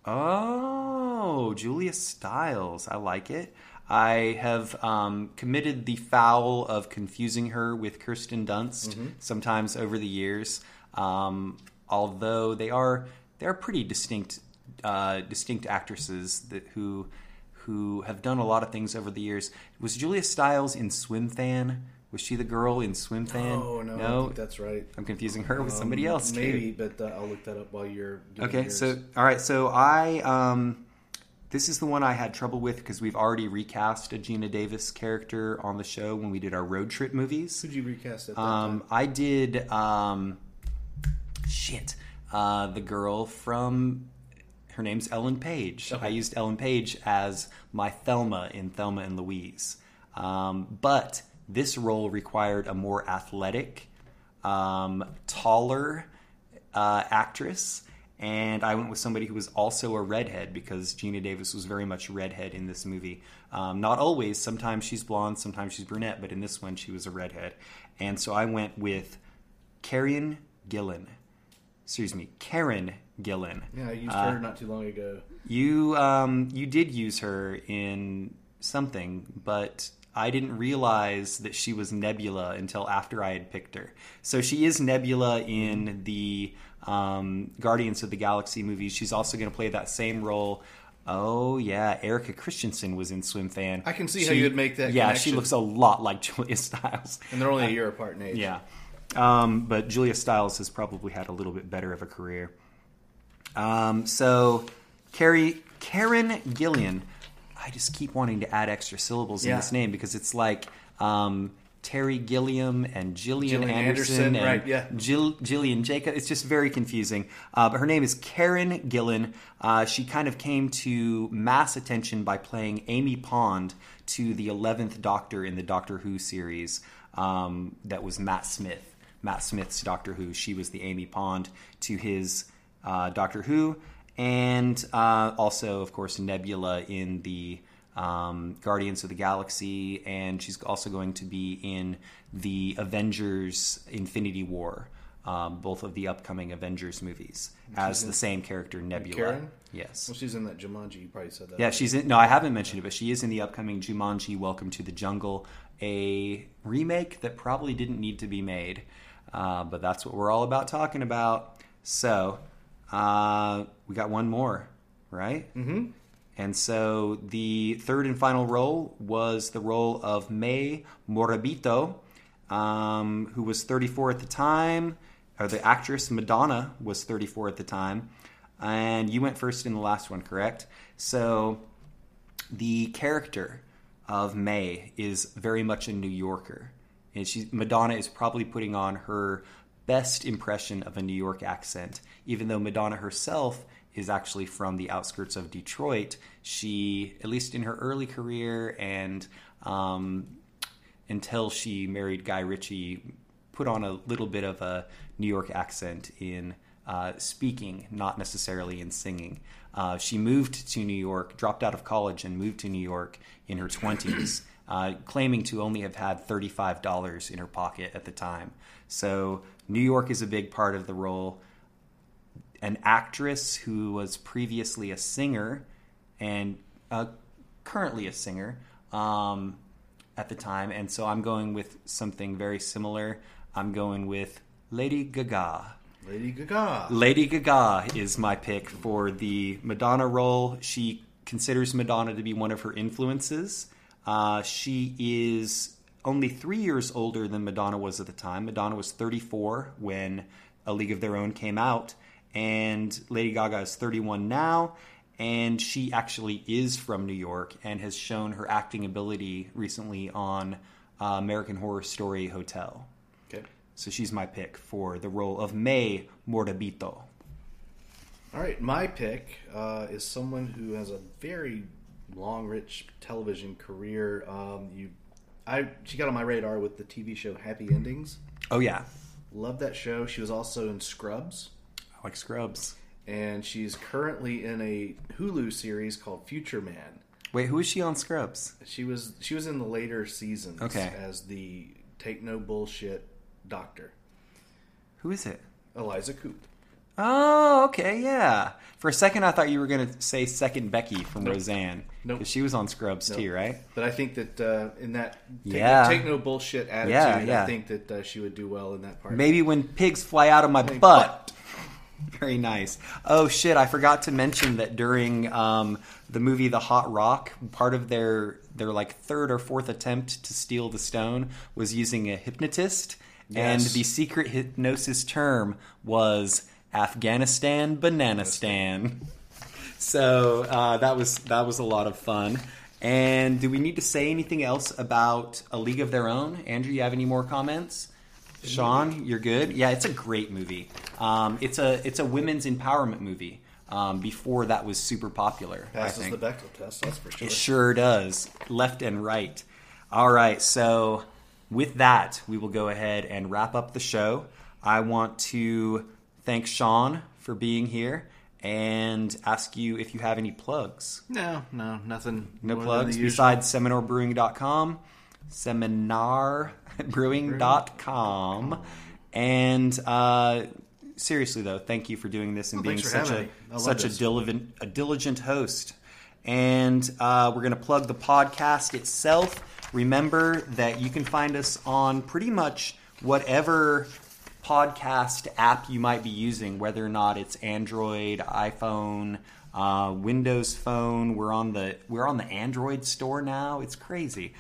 Oh, Julia Stiles. I like it. I have committed the foul of confusing her with Kirsten Dunst sometimes over the years, although they are pretty distinct actresses who have done a lot of things over the years. Was Julia Stiles in Swim Fan? Was she the girl in Swim Fan? Oh, no, I think that's right. I'm confusing her with somebody else. Maybe, but I'll look that up while you're doing okay. yours. So all right, so I. This is the one I had trouble with because we've already recast a Gina Davis character on the show when we did our road trip movies. Who'd you recast at that time? I did, the girl from, her name's Ellen Page. Okay. I used Ellen Page as my Thelma in Thelma and Louise. But this role required a more athletic, taller actress. And I went with somebody who was also a redhead because Gina Davis was very much redhead in this movie. Not always. Sometimes she's blonde, sometimes she's brunette, but in this one she was a redhead. And so I went with Karen Gillan. Yeah, I used her not too long ago. You did use her in something, but I didn't realize that she was Nebula until after I had picked her. So she is Nebula in the Guardians of the Galaxy movies. She's also going to play that same role. Oh, yeah. Erica Christensen was in Swim Fan. I can see how you would make that Yeah, connection. she looks a lot like Julia Stiles. And they're only a year apart in age. Yeah. But Julia Stiles has probably had a little bit better of a career. So, Karen Gillan. I just keep wanting to add extra syllables in this name because it's like Terry Gilliam and Gillian Anderson and right, yeah. Gillian Jacob. It's just very confusing. But her name is Karen Gillan. She kind of came to mass attention by playing Amy Pond to the 11th Doctor in the Doctor Who series. That was Matt Smith. Matt Smith's Doctor Who. She was the Amy Pond to his Doctor Who. And also, of course, Nebula in the Guardians of the Galaxy, and she's also going to be in the Avengers Infinity War, both of the upcoming Avengers movies, as the same character, Nebula. Karen? Yes. Well, she's in that Jumanji. You probably said that. Yeah, she's in. No, I haven't mentioned it, but she is in the upcoming Jumanji: Welcome to the Jungle, a remake that probably didn't need to be made, but that's what we're all about talking about. So, we got one more, right? Mm-hmm. And so the third and final role was the role of May Morabito, who was 34 at the time. Or the actress Madonna was 34 at the time. And you went first in the last one, correct? So the character of May is very much a New Yorker. And Madonna is probably putting on her best impression of a New York accent, even though Madonna herself is actually from the outskirts of Detroit. She, at least in her early career and until she married Guy Ritchie, put on a little bit of a New York accent in speaking, not necessarily in singing. She moved to New York, dropped out of college and moved to New York in her 20s, claiming to only have had $35 in her pocket at the time. So New York is a big part of the role. An actress who was previously a singer and currently a singer at the time. And so I'm going with something very similar. I'm going with Lady Gaga. Lady Gaga. Lady Gaga is my pick for the Madonna role. She considers Madonna to be one of her influences. She is only 3 years older than Madonna was at the time. Madonna was 34 when A League of Their Own came out. And Lady Gaga is 31 now, and she actually is from New York and has shown her acting ability recently on American Horror Story Hotel. Okay. So she's my pick for the role of May Morabito. All right, my pick is someone who has a very long, rich television career. She got on my radar with the TV show Happy Endings. Oh, yeah. Love that show. She was also in Scrubs. Like Scrubs. And she's currently in a Hulu series called Future Man. Wait, who is she on Scrubs? She was in the later seasons as the take no bullshit doctor. Who is it? Eliza Coupe. Oh, okay, yeah. For a second, I thought you were going to say Second Becky from Roseanne. Nope. Because she was on Scrubs too, right? But I think that in that take no bullshit attitude, I think that she would do well in that part. Maybe when pigs fly out of my butt. Very nice. Oh, shit, I forgot to mention that during the movie The Hot Rock, part of their like third or fourth attempt to steal the stone was using a hypnotist. Yes. And the secret hypnosis term was Afghanistan Bananistan. So that was a lot of fun. And do we need to say anything else about A League of Their Own? Andrew, you have any more comments? Sean, you're good? Yeah, it's a great movie. It's a women's empowerment movie. Before that was super popular. Passes the Bechdel test, that's for sure. It sure does. Left and right. All right, so with that, we will go ahead and wrap up the show. I want to thank Sean for being here and ask you if you have any plugs. No, nothing. No plugs besides seminarbrewing.com, seminarbrewing.com. And seriously, though, thank you for doing this and being such a diligent host. And we're going to plug the podcast itself. Remember that you can find us on pretty much whatever podcast app you might be using, whether or not it's Android, iPhone, Windows Phone. We're on the Android store now. It's crazy.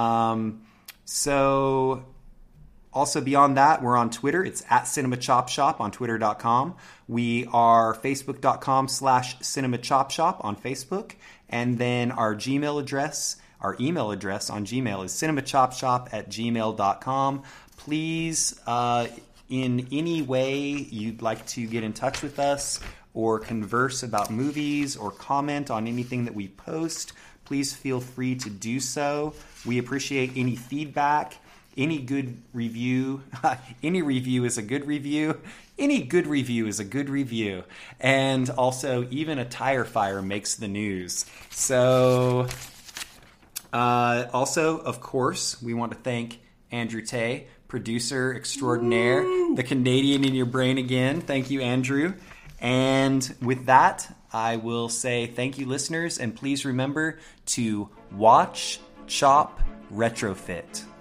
So also beyond that, we're on Twitter. It's at Cinema Chop Shop on Twitter.com. We are Facebook.com/Cinema Chop Shop on Facebook. And then our email address on Gmail is cinemachopshop@gmail.com. Please, in any way you'd like to get in touch with us or converse about movies or comment on anything that we post, please feel free to do so. We appreciate any feedback, any good review. Any review is a good review. Any good review is a good review. And also, even a tire fire makes the news. So Also, of course, we want to thank Andrew Tay, producer extraordinaire, the Canadian in your brain again. Thank you, Andrew. And with that, I will say thank you, listeners, and please remember to watch, chop, retrofit.